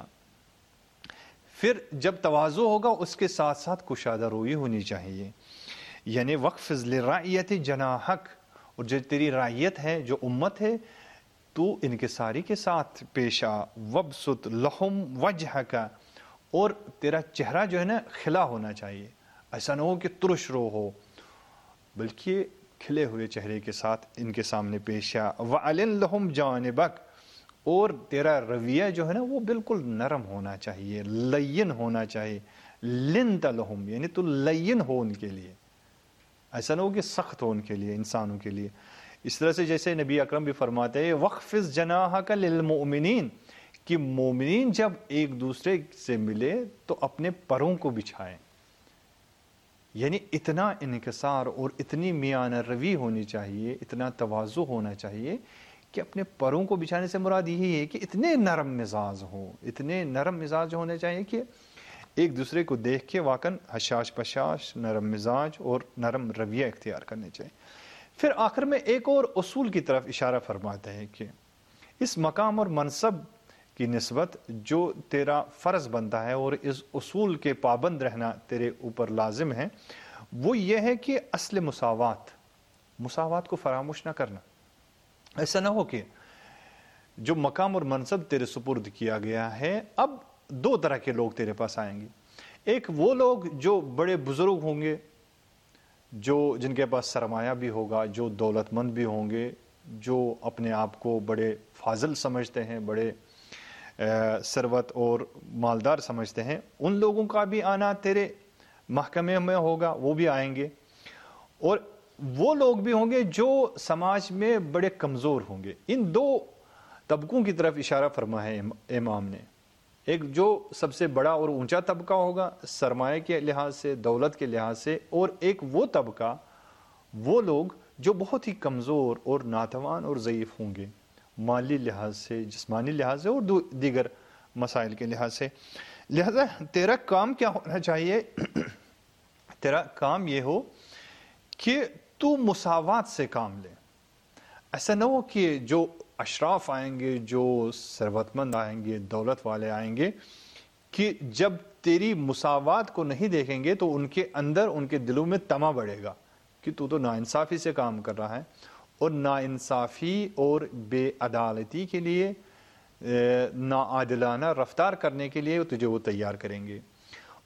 پھر جب تواضع ہوگا اس کے ساتھ ساتھ کشادہ روی ہونی چاہیے، یعنی وَاخْفِضْ لِرَعِيَّةِ جَنَاحَكَ، اور جو تیری رعیت ہے، جو امت ہے، تو انکساری کے ساتھ پیش آ۔ وَابْسُطْ لَهُمْ وَجْهَكَ، اور تیرا چہرہ جو ہے نا کھلا ہونا چاہیے، ایسا نہ ہو کہ ترش رو ہو، بلکہ کھلے ہوئے چہرے کے ساتھ ان کے سامنے پیش آ۔ وَعَلِنْ لَهُمْ جَانِبَكَ، اور تیرا رویہ جو ہے نا وہ بالکل نرم ہونا چاہیے، لین ہونا چاہیے۔ لِنْتَ لَهُمْ، یعنی تو لین ہو ان کے لیے، ایسا نہ ہو کہ سخت ہو ان کے لیے، انسانوں کے لیے۔ اس طرح سے جیسے نبی اکرم بھی فرماتے ہیں وَاخْفِضْ جَنَاحَكَ لِلْمُؤْمِنِينَ، کہ مومنین جب ایک دوسرے سے ملے تو اپنے پروں کو بچھائیں، یعنی اتنا انکسار اور اتنی میانہ روی ہونی چاہیے، اتنا تواضع ہونا چاہیے کہ اپنے پروں کو بچھانے سے مراد یہی ہے کہ اتنے نرم مزاج ہوں، اتنے نرم مزاج ہونے چاہیے کہ ایک دوسرے کو دیکھ کے واقعاً حشاش پشاش، نرم مزاج اور نرم رویہ اختیار کرنے چاہیے۔ پھر آخر میں ایک اور اصول کی طرف اشارہ فرماتے ہیں کہ اس مقام اور منصب کی نسبت جو تیرا فرض بنتا ہے اور اس اصول کے پابند رہنا تیرے اوپر لازم ہے، وہ یہ ہے کہ اصل مساوات کو فراموش نہ کرنا۔ ایسا نہ ہو کہ جو مقام اور منصب تیرے سپرد کیا گیا ہے، اب 2 طرح کے لوگ تیرے پاس آئیں گے۔ ایک وہ لوگ جو بڑے بزرگ ہوں گے، جن کے پاس سرمایہ بھی ہوگا، جو دولت مند بھی ہوں گے، جو اپنے آپ کو بڑے فاضل سمجھتے ہیں، بڑے ثروت اور مالدار سمجھتے ہیں، ان لوگوں کا بھی آنا تیرے محکمے میں ہوگا، وہ بھی آئیں گے۔ اور وہ لوگ بھی ہوں گے جو سماج میں بڑے کمزور ہوں گے۔ ان 2 طبقوں کی طرف اشارہ فرما ہے امام نے۔ ایک جو سب سے بڑا اور اونچا طبقہ ہوگا سرمایہ کے لحاظ سے، دولت کے لحاظ سے، اور ایک وہ طبقہ، وہ لوگ جو بہت ہی کمزور اور ناتوان اور ضعیف ہوں گے، مالی لحاظ سے، جسمانی لحاظ سے اور دیگر مسائل کے لحاظ سے۔ لہذا تیرا کام کیا ہونا چاہیے؟ تیرا کام یہ ہو کہ تو مساوات سے کام لے۔ ایسا نہ ہو کہ جو اشراف آئیں گے، جو ثروت مند آئیں گے، دولت والے آئیں گے، کہ جب تیری مساوات کو نہیں دیکھیں گے تو ان کے اندر، ان کے دلوں میں طمع بڑھے گا کہ تو ناانصافی سے کام کر رہا ہے، اور ناانصافی اور بے عدالتی کے لیے، ناعادلانہ رفتار کرنے کے لیے تجھے وہ تیار کریں گے۔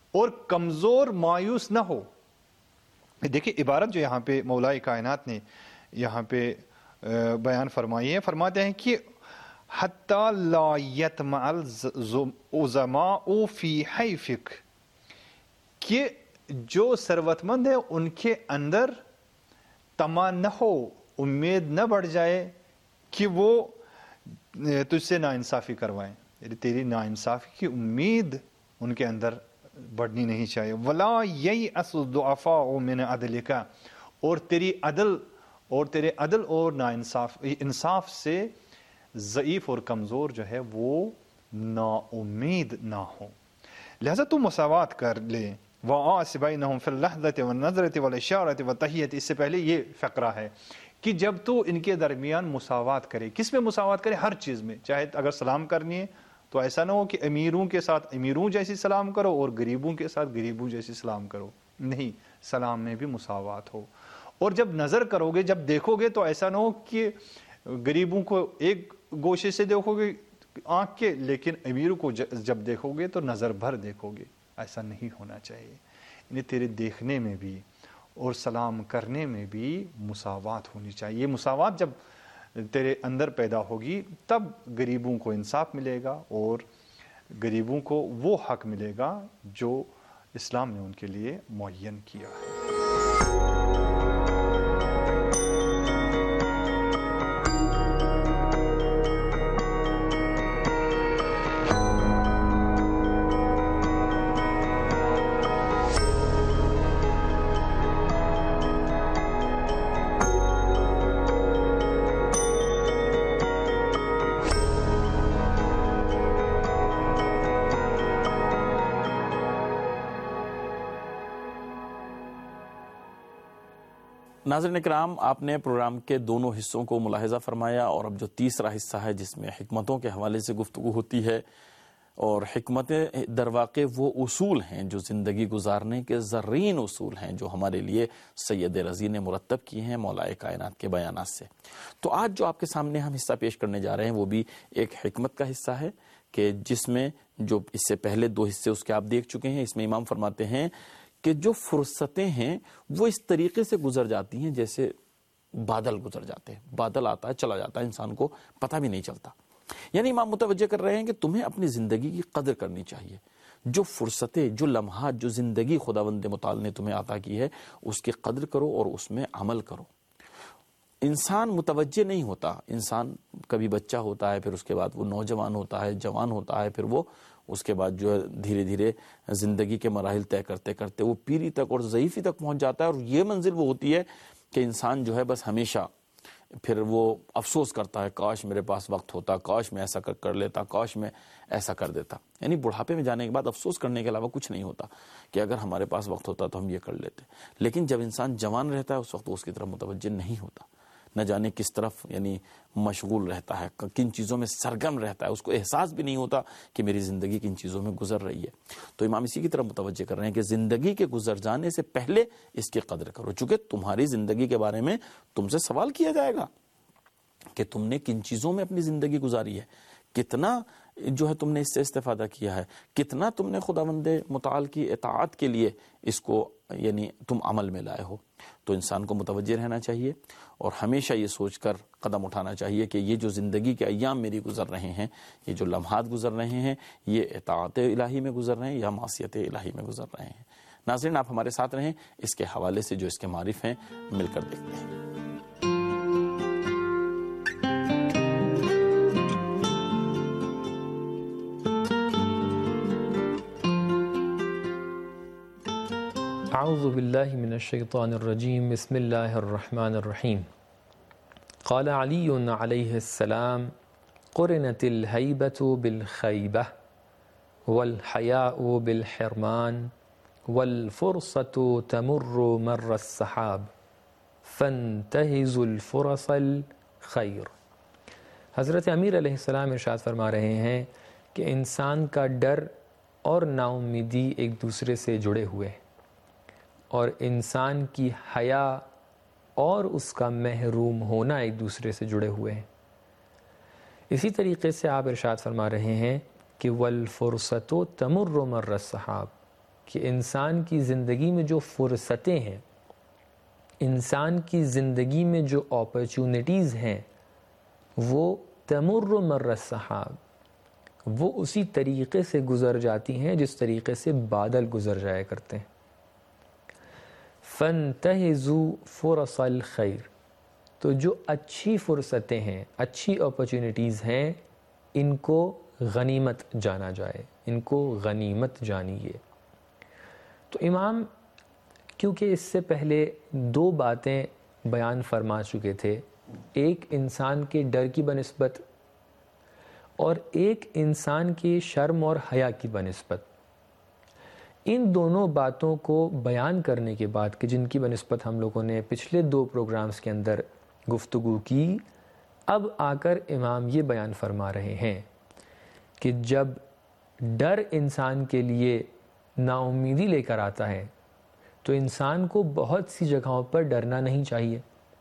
اور کمزور مایوس نہ ہو. دیکھیں عبارت جو یہاں پہ مولائے کائنات نے یہاں پہ بیان فرمائی ہے, فرماتے ہیں کہ حتی لا یطمع العظماء فی حیفک, کہ جو ثروت مند ہے ان کے اندر طمع نہ ہو, امید نہ بڑھ جائے کہ وہ تجھ سے ناانصافی کروائیں, یعنی تیری ناانصافی کی امید ان کے اندر بڑھنی نہیں چاہیے. ولا ییأس الضعفاء من عدلک, اور تیرے عدل اور انصاف سے ضعیف اور کمزور جو ہے وہ نا امید نہ ہو. لہذا تو مساوات کر لے. وَآسِ بَيْنَهُمْ فِي اللَّحْظَةِ وَالنَّظْرَةِ وَالْإِشَارَةِ وَالتَّحِيَّةِ, اس سے پہلے یہ فقرہ ہے کہ جب تو ان کے درمیان مساوات کرے. کس میں مساوات کرے؟ ہر چیز میں. چاہے اگر سلام کرنی ہے تو ایسا نہ ہو کہ امیروں کے ساتھ امیروں جیسی سلام کرو اور غریبوں کے ساتھ غریبوں جیسی سلام کرو, نہیں, سلام میں بھی مساوات ہو. اور جب نظر کرو گے, جب دیکھو گے, تو ایسا نہ ہو کہ غریبوں کو ایک گوشے سے دیکھو گے آنکھ کے, لیکن امیروں کو جب دیکھو گے تو نظر بھر دیکھو گے. ایسا نہیں ہونا چاہیے. یعنی تیرے دیکھنے میں بھی اور سلام کرنے میں بھی مساوات ہونی چاہیے. یہ مساوات جب تیرے اندر پیدا ہوگی تب غریبوں کو انصاف ملے گا اور غریبوں کو وہ حق ملے گا جو اسلام نے ان کے لیے معین کیا ہے. ناظرین اکرام, آپ نے پروگرام کے دونوں حصوں کو ملاحظہ فرمایا, اور اب جو تیسرا حصہ ہے جس میں حکمتوں کے حوالے سے گفتگو ہوتی ہے, اور حکمتیں در واقع وہ اصول ہیں جو زندگی گزارنے کے زرین اصول ہیں جو ہمارے لیے سید رضی نے مرتب کیے ہیں مولائے کائنات کے بیانات سے. تو آج جو آپ کے سامنے ہم حصہ پیش کرنے جا رہے ہیں وہ بھی ایک حکمت کا حصہ ہے کہ جس میں جو اس سے پہلے دو حصے اس کے آپ دیکھ چکے ہیں. اس میں امام فرماتے ہیں کہ جو فرصتیں ہیں وہ اس طریقے سے گزر جاتی ہیں جیسے بادل گزر جاتے ہیں. بادل آتا ہے چلا جاتا ہے, انسان کو پتہ بھی نہیں چلتا. یعنی امام متوجہ کر رہے ہیں کہ تمہیں اپنی زندگی کی قدر کرنی چاہیے. جو فرصتیں, جو لمحات, جو زندگی خداوند متعال نے تمہیں عطا کی ہے اس کی قدر کرو اور اس میں عمل کرو. انسان متوجہ نہیں ہوتا. انسان کبھی بچہ ہوتا ہے, پھر اس کے بعد وہ نوجوان ہوتا ہے, جوان ہوتا ہے, پھر وہ اس کے بعد جو ہے دھیرے دھیرے زندگی کے مراحل طے کرتے کرتے وہ پیری تک اور ضعیفی تک پہنچ جاتا ہے. اور یہ منزل وہ ہوتی ہے کہ انسان جو ہے بس ہمیشہ پھر وہ افسوس کرتا ہے, کاش میرے پاس وقت ہوتا, کاش میں ایسا کر لیتا, کاش میں ایسا کر دیتا. یعنی بڑھاپے میں جانے کے بعد افسوس کرنے کے علاوہ کچھ نہیں ہوتا کہ اگر ہمارے پاس وقت ہوتا تو ہم یہ کر لیتے. لیکن جب انسان جوان رہتا ہے اس وقت اس کی طرف متوجہ نہیں ہوتا, نہ جانے کس طرف یعنی مشغول رہتا ہے, کن چیزوں میں سرگرم رہتا ہے, اس کو احساس بھی نہیں ہوتا کہ میری زندگی کن چیزوں میں گزر رہی ہے. تو امام اسی کی طرف متوجہ کر رہے ہیں کہ زندگی کے گزر جانے سے پہلے اس کی قدر کرو, چونکہ تمہاری زندگی کے بارے میں تم سے سوال کیا جائے گا کہ تم نے کن چیزوں میں اپنی زندگی گزاری ہے, کتنا جو ہے تم نے اس سے استفادہ کیا ہے, کتنا تم نے خداوند متعال کی اطاعت کے لیے اس کو یعنی تم عمل میں لائے ہو. تو انسان کو متوجہ رہنا چاہیے اور ہمیشہ یہ سوچ کر قدم اٹھانا چاہیے کہ یہ جو زندگی کے ایام میری گزر رہے ہیں, یہ جو لمحات گزر رہے ہیں, یہ اطاعت الہی میں گزر رہے ہیں یا معصیت الہی میں گزر رہے ہیں. ناظرین, آپ ہمارے ساتھ رہیں, اس کے حوالے سے جو اس کے معارف ہیں مل کر دیکھتے ہیں. اعوذ باللہ من الشیطان الرجیم. بسم اللہ الرحمن الرحیم. قال علی علیہ السلام قرنت الہیبۃ بالخیبہ والحیاء بالحرمان والفرصۃ تمر مر السحاب فانتہزوا الفرص الخیر. حضرت امیر علیہ السلام ارشاد فرما رہے ہیں کہ انسان کا ڈر اور نا امیدی ایک دوسرے سے جڑے ہوئے ہیں, اور انسان کی حیا اور اس کا محروم ہونا ایک دوسرے سے جڑے ہوئے ہیں. اسی طریقے سے آپ ارشاد فرما رہے ہیں کہ والفرصۃ تمر مر السحاب, کہ انسان کی زندگی میں جو فرصتیں ہیں، انسان کی زندگی میں جو اپرچونٹیز ہیں، وہ تمر مر السحاب، وہ اسی طریقے سے گزر جاتی ہیں جس طریقے سے بادل گزر جایا کرتے ہیں۔ فانتہزوا فرص الخیر، تو جو اچھی فرصتیں ہیں، اچھی اپرچونٹیز ہیں، ان کو غنیمت جانا جائے، ان کو غنیمت جانیے۔ تو امام کیونکہ اس سے پہلے دو باتیں بیان فرما چکے تھے، ایک انسان کے ڈر کی بنسبت اور ایک انسان کی شرم اور حیا کی بنسبت، ان دونوں باتوں کو بیان کرنے کے بعد کہ جن کی بنسبت ہم لوگوں نے پچھلے دو پروگرامز کے اندر گفتگو کی، اب آ کر امام یہ بیان فرما رہے ہیں کہ جب ڈر انسان کے لیے نا امیدی لے کر آتا ہے تو انسان کو بہت سی جگہوں پر ڈرنا نہیں چاہیے،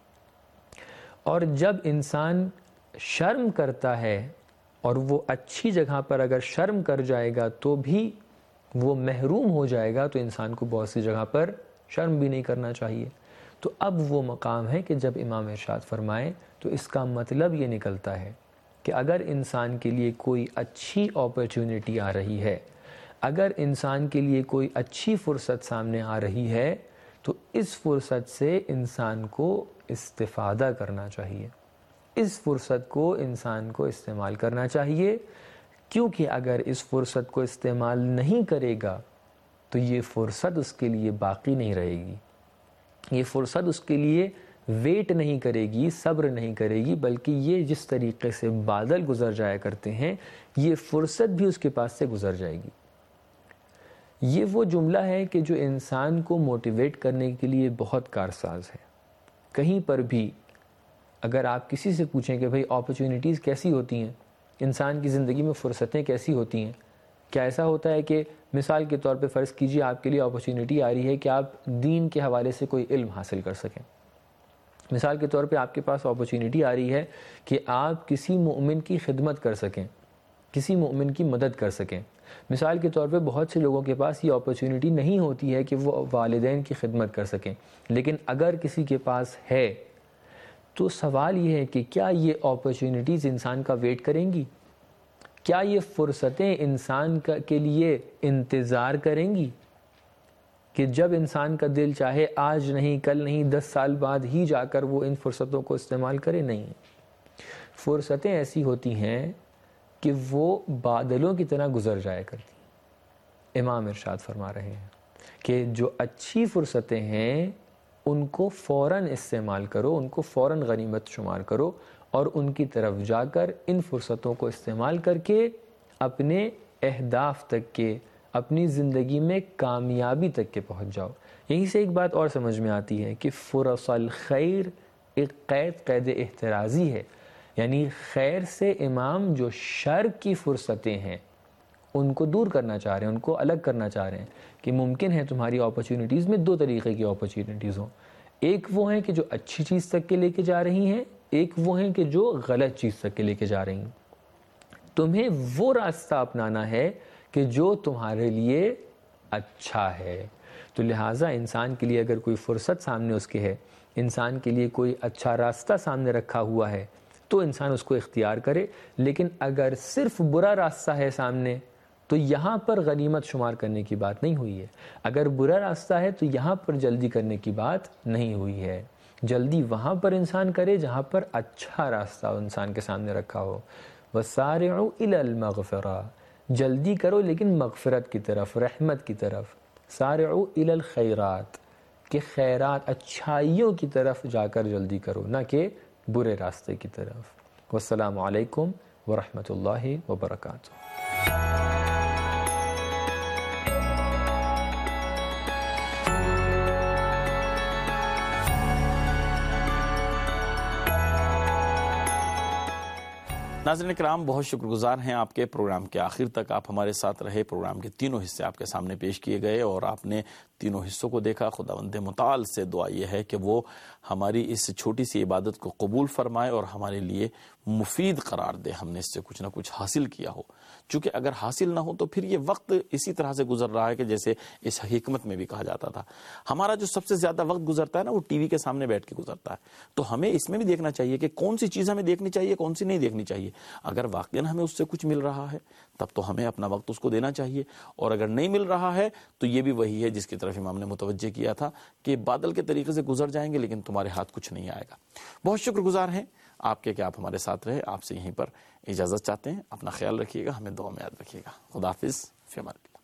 اور جب انسان شرم کرتا ہے اور وہ اچھی جگہ پر اگر شرم کر جائے گا تو بھی وہ محروم ہو جائے گا، تو انسان کو بہت سی جگہ پر شرم بھی نہیں کرنا چاہیے۔ تو اب وہ مقام ہے کہ جب امام ارشاد فرمائے تو اس کا مطلب یہ نکلتا ہے کہ اگر انسان کے لیے کوئی اچھی اپرچونٹی آ رہی ہے، اگر انسان کے لیے کوئی اچھی فرصت سامنے آ رہی ہے، تو اس فرصت سے انسان کو استفادہ کرنا چاہیے، اس فرصت کو انسان کو استعمال کرنا چاہیے، کیونکہ اگر اس فرصت کو استعمال نہیں کرے گا تو یہ فرصت اس کے لیے باقی نہیں رہے گی، یہ فرصت اس کے لیے ویٹ نہیں کرے گی، صبر نہیں کرے گی، بلکہ یہ جس طریقے سے بادل گزر جایا کرتے ہیں، یہ فرصت بھی اس کے پاس سے گزر جائے گی۔ یہ وہ جملہ ہے کہ جو انسان کو موٹیویٹ کرنے کے لیے بہت کارساز ہے۔ کہیں پر بھی اگر آپ کسی سے پوچھیں کہ بھئی اپرچونٹیز کیسی ہوتی ہیں، انسان کی زندگی میں فرصتیں کیسی ہوتی ہیں، کیا ایسا ہوتا ہے کہ مثال کے طور پہ فرض کیجئے آپ کے لیے اپرچونٹی آ رہی ہے کہ آپ دین کے حوالے سے کوئی علم حاصل کر سکیں، مثال کے طور پہ آپ کے پاس اپرچونٹی آ رہی ہے کہ آپ کسی مومن کی خدمت کر سکیں، کسی مومن کی مدد کر سکیں، مثال کے طور پہ بہت سے لوگوں کے پاس یہ اپرچونٹی نہیں ہوتی ہے کہ وہ والدین کی خدمت کر سکیں، لیکن اگر کسی کے پاس ہے تو سوال یہ ہے کہ کیا یہ اپرچونٹیز انسان کا ویٹ کریں گی؟ کیا یہ فرصتیں انسان کے لیے انتظار کریں گی کہ جب انسان کا دل چاہے آج نہیں، کل نہیں، 10 سال بعد ہی جا کر وہ ان فرصتوں کو استعمال کرے؟ نہیں، فرصتیں ایسی ہوتی ہیں کہ وہ بادلوں کی طرح گزر جایا کرتی ہیں۔ امام ارشاد فرما رہے ہیں کہ جو اچھی فرصتیں ہیں ان کو فوراً استعمال کرو، ان کو فوراً غنیمت شمار کرو، اور ان کی طرف جا کر ان فرصتوں کو استعمال کر کے اپنے اہداف تک کے، اپنی زندگی میں کامیابی تک کے پہنچ جاؤ۔ یہیں سے ایک بات اور سمجھ میں آتی ہے کہ فرص الخیر ایک قید احترازی ہے، یعنی خیر سے امام جو شر کی فرصتیں ہیں ان کو دور کرنا چاہ رہے ہیں، ان کو الگ کرنا چاہ رہے ہیں کہ ممکن ہے تمہاری اپرچونٹیز میں دو طریقے کی اپرچونٹیز ہوں، ایک وہ ہیں کہ جو اچھی چیز تک کے لے کے جا رہی ہیں، ایک وہ ہیں کہ جو غلط چیز تک کے لے کے جا رہی ہیں۔ تمہیں وہ راستہ اپنانا ہے کہ جو تمہارے لیے اچھا ہے۔ تو لہٰذا انسان کے لیے اگر کوئی فرصت سامنے اس کے ہے، انسان کے لیے کوئی اچھا راستہ سامنے رکھا ہوا ہے تو انسان اس کو اختیار کرے، لیکن اگر صرف برا راستہ ہے سامنے تو یہاں پر غنیمت شمار کرنے کی بات نہیں ہوئی ہے، اگر برا راستہ ہے تو یہاں پر جلدی کرنے کی بات نہیں ہوئی ہے۔ جلدی وہاں پر انسان کرے جہاں پر اچھا راستہ انسان کے سامنے رکھا ہو۔ وَسَارِعُوا إِلَى الْمَغْفِرَةِ، جلدی کرو لیکن مغفرت کی طرف، رحمت کی طرف۔ سارعوا إِلَى الْخَيْرَاتِ، کہ خیرات، اچھائیوں کی طرف جا کر جلدی کرو، نہ کہ برے راستے کی طرف۔ والسلام علیکم ورحمۃ اللہ وبرکاتہ۔ ناظرین کرام، بہت شکر گزار ہیں آپ کے پروگرام کے آخر تک آپ ہمارے ساتھ رہے. پروگرام کے تینوں حصے آپ کے سامنے پیش کیے گئے اور آپ نے تینوں حصوں کو دیکھا. خداوند متعال سے دعا یہ ہے کہ وہ ہماری اس چھوٹی سی عبادت کو قبول فرمائے اور ہمارے لیے مفید قرار دے. ہم نے اس سے کچھ نہ کچھ حاصل کیا ہو، چونکہ اگر حاصل نہ ہو تو پھر یہ وقت اسی طرح سے گزر رہا ہے کہ جیسے اس حکمت میں بھی کہا جاتا تھا، ہمارا جو سب سے زیادہ وقت گزرتا ہے نا وہ ٹی وی کے سامنے بیٹھ کے گزرتا ہے. تو ہمیں اس میں بھی دیکھنا چاہیے کہ کون سی چیز ہمیں دیکھنی چاہیے، کون سی نہیں دیکھنی چاہیے. اگر واقعاً ہمیں اس سے کچھ مل رہا ہے تب تو ہمیں اپنا وقت اس کو دینا چاہیے، اور اگر نہیں مل رہا ہے تو یہ بھی وہی ہے جس کی طرف امام نے متوجہ کیا تھا کہ بادل کے طریقے سے گزر جائیں گے لیکن تمہارے ہاتھ کچھ نہیں آئے گا. بہت شکر گزار ہیں آپ کے کہ آپ ہمارے ساتھ رہے. آپ سے یہیں پر اجازت چاہتے ہیں. اپنا خیال رکھیے گا، ہمیں دعا میں یاد رکھیے گا. خدا حافظ، فی امان اللہ.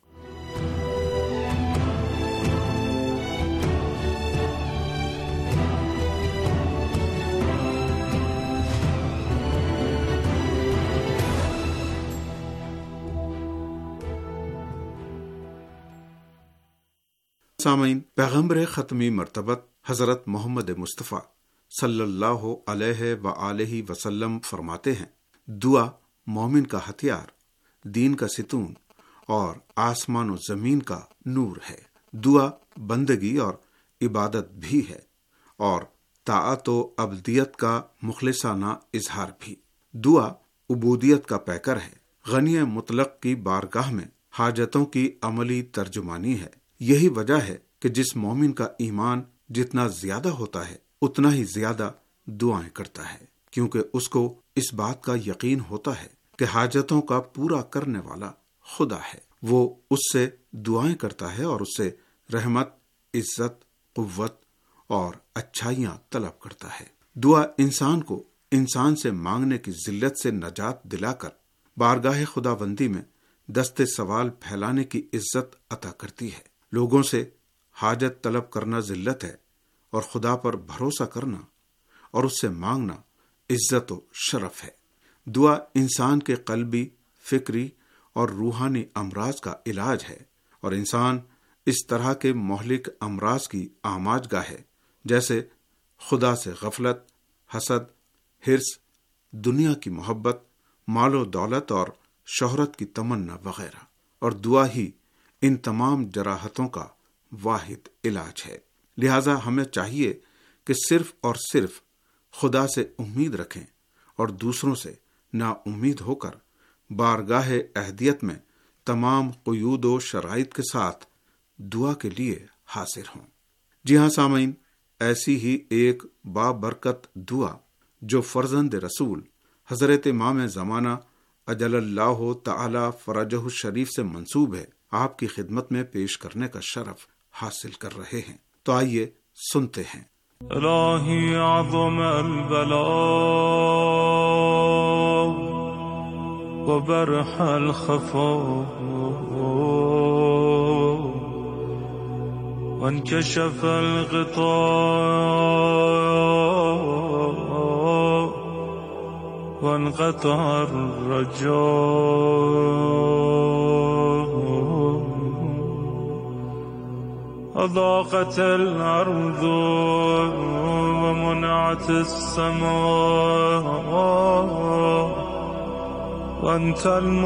سامعین، پیغمبر ختمی مرتبت حضرت محمد مصطفیٰ صلی اللہ علیہ وآلہ وسلم فرماتے ہیں، دعا مومن کا ہتھیار، دین کا ستون اور آسمان و زمین کا نور ہے. دعا بندگی اور عبادت بھی ہے اور طاعت و عبدیت کا مخلصانہ اظہار بھی. دعا عبودیت کا پیکر ہے، غنی مطلق کی بارگاہ میں حاجتوں کی عملی ترجمانی ہے. یہی وجہ ہے کہ جس مومن کا ایمان جتنا زیادہ ہوتا ہے اتنا ہی زیادہ دعائیں کرتا ہے، کیونکہ اس کو اس بات کا یقین ہوتا ہے کہ حاجتوں کا پورا کرنے والا خدا ہے. وہ اس سے دعائیں کرتا ہے اور اس سے رحمت، عزت، قوت اور اچھائیاں طلب کرتا ہے. دعا انسان کو انسان سے مانگنے کی ذلت سے نجات دلا کر بارگاہ خداوندی میں دست سوال پھیلانے کی عزت عطا کرتی ہے. لوگوں سے حاجت طلب کرنا ذلت ہے اور خدا پر بھروسہ کرنا اور اس سے مانگنا عزت و شرف ہے. دعا انسان کے قلبی، فکری اور روحانی امراض کا علاج ہے اور انسان اس طرح کے مہلک امراض کی آماج گاہ ہے جیسے خدا سے غفلت، حسد، حرص، دنیا کی محبت، مال و دولت اور شہرت کی تمنا وغیرہ. اور دعا ہی ان تمام جراحتوں کا واحد علاج ہے. لہذا ہمیں چاہیے کہ صرف اور صرف خدا سے امید رکھیں اور دوسروں سے نا امید ہو کر بارگاہ اہدیت میں تمام قیود و شرائط کے ساتھ دعا کے لیے حاضر ہوں. جی ہاں سامعین، ایسی ہی ایک بابرکت دعا جو فرزند رسول حضرت امام زمانہ اجل اللہ تعالی فرجہ الشریف سے منسوب ہے، آپ کی خدمت میں پیش کرنے کا شرف حاصل کر رہے ہیں. تو آئیے سنتے ہیں. الہی عظم البلاء وبرح الخفاء وانكشف الغطاء وانقطع الرجاء أضاقت الأرض ومنعت السماء وأنت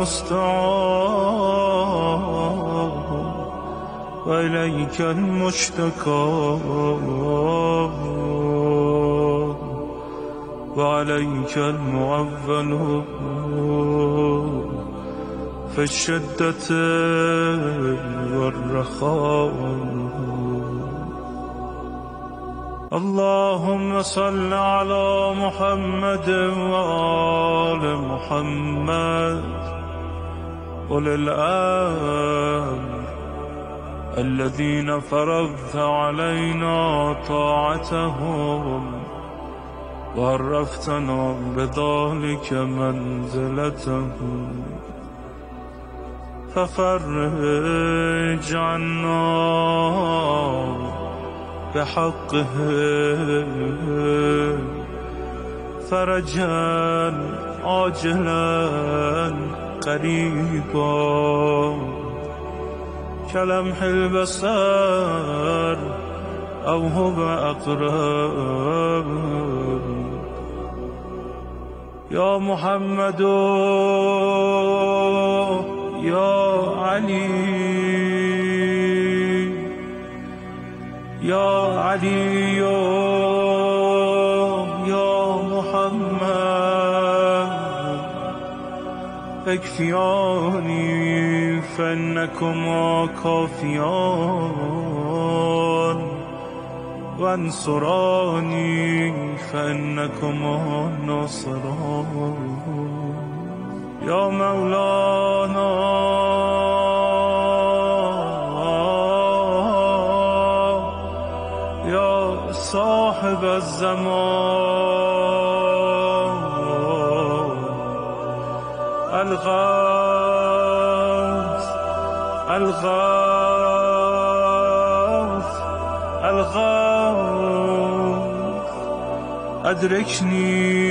المستعان وإليك المشتكى وعليك المعول في الشدة والرخاء. اللهم صل على محمد وآل محمد أولي الأمر الذين فرضت علينا طاعتهم وعرفتنا بذلك منزلتهم ففرج عنا بحقه فرجا عاجلا قريبا كلمح البصر أو هو أقرب. یا محمد یا علی یا علی یا محمد اکفیانی فانکما کافیان وانصرانی فانکما ناصران یا مولانا یا صاحب الزمان الغوث الغوث الغوث أدركني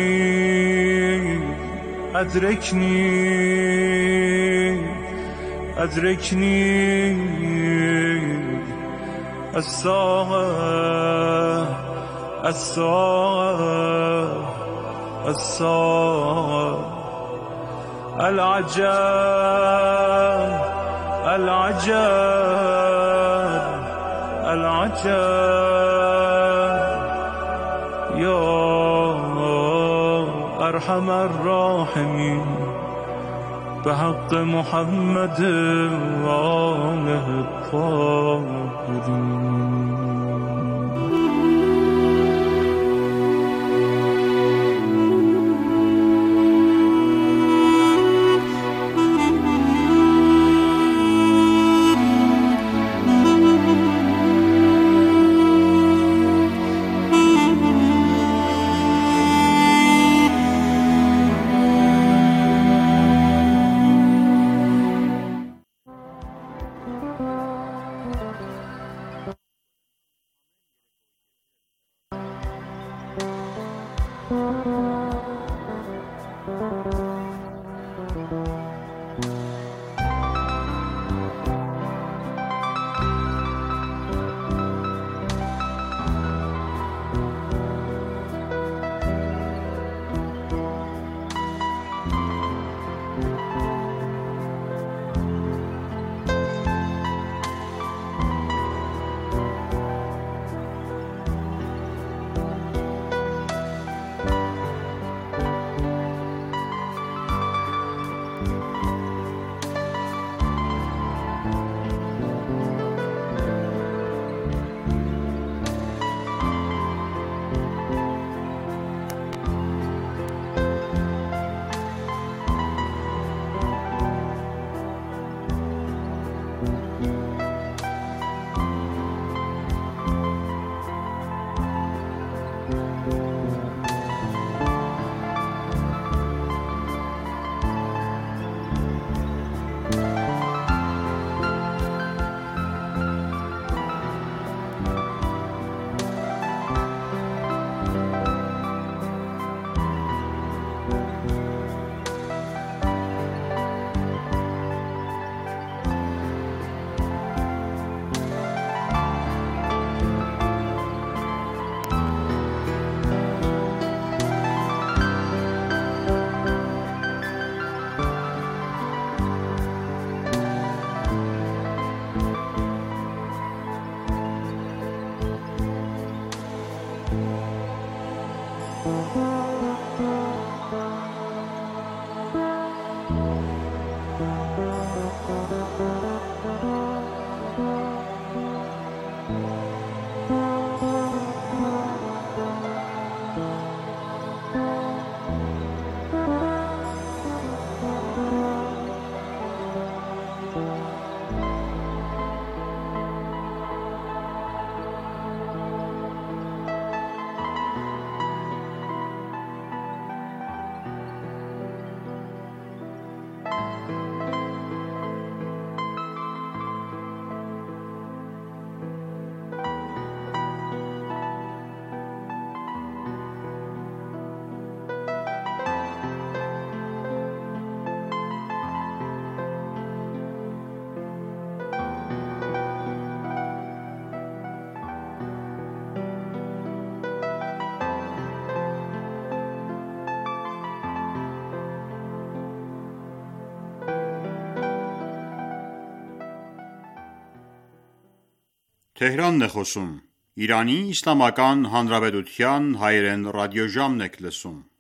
أدركني أدركني الساعة الساعة الساعة العجاب العجاب العجاب يا أرحم الراحمين بحق محمد وآله الطاهرين. Tehranն է խոսում։ Իրանի Իսլամական Հանրապետության հայերեն ռադիոժամն եք լսում։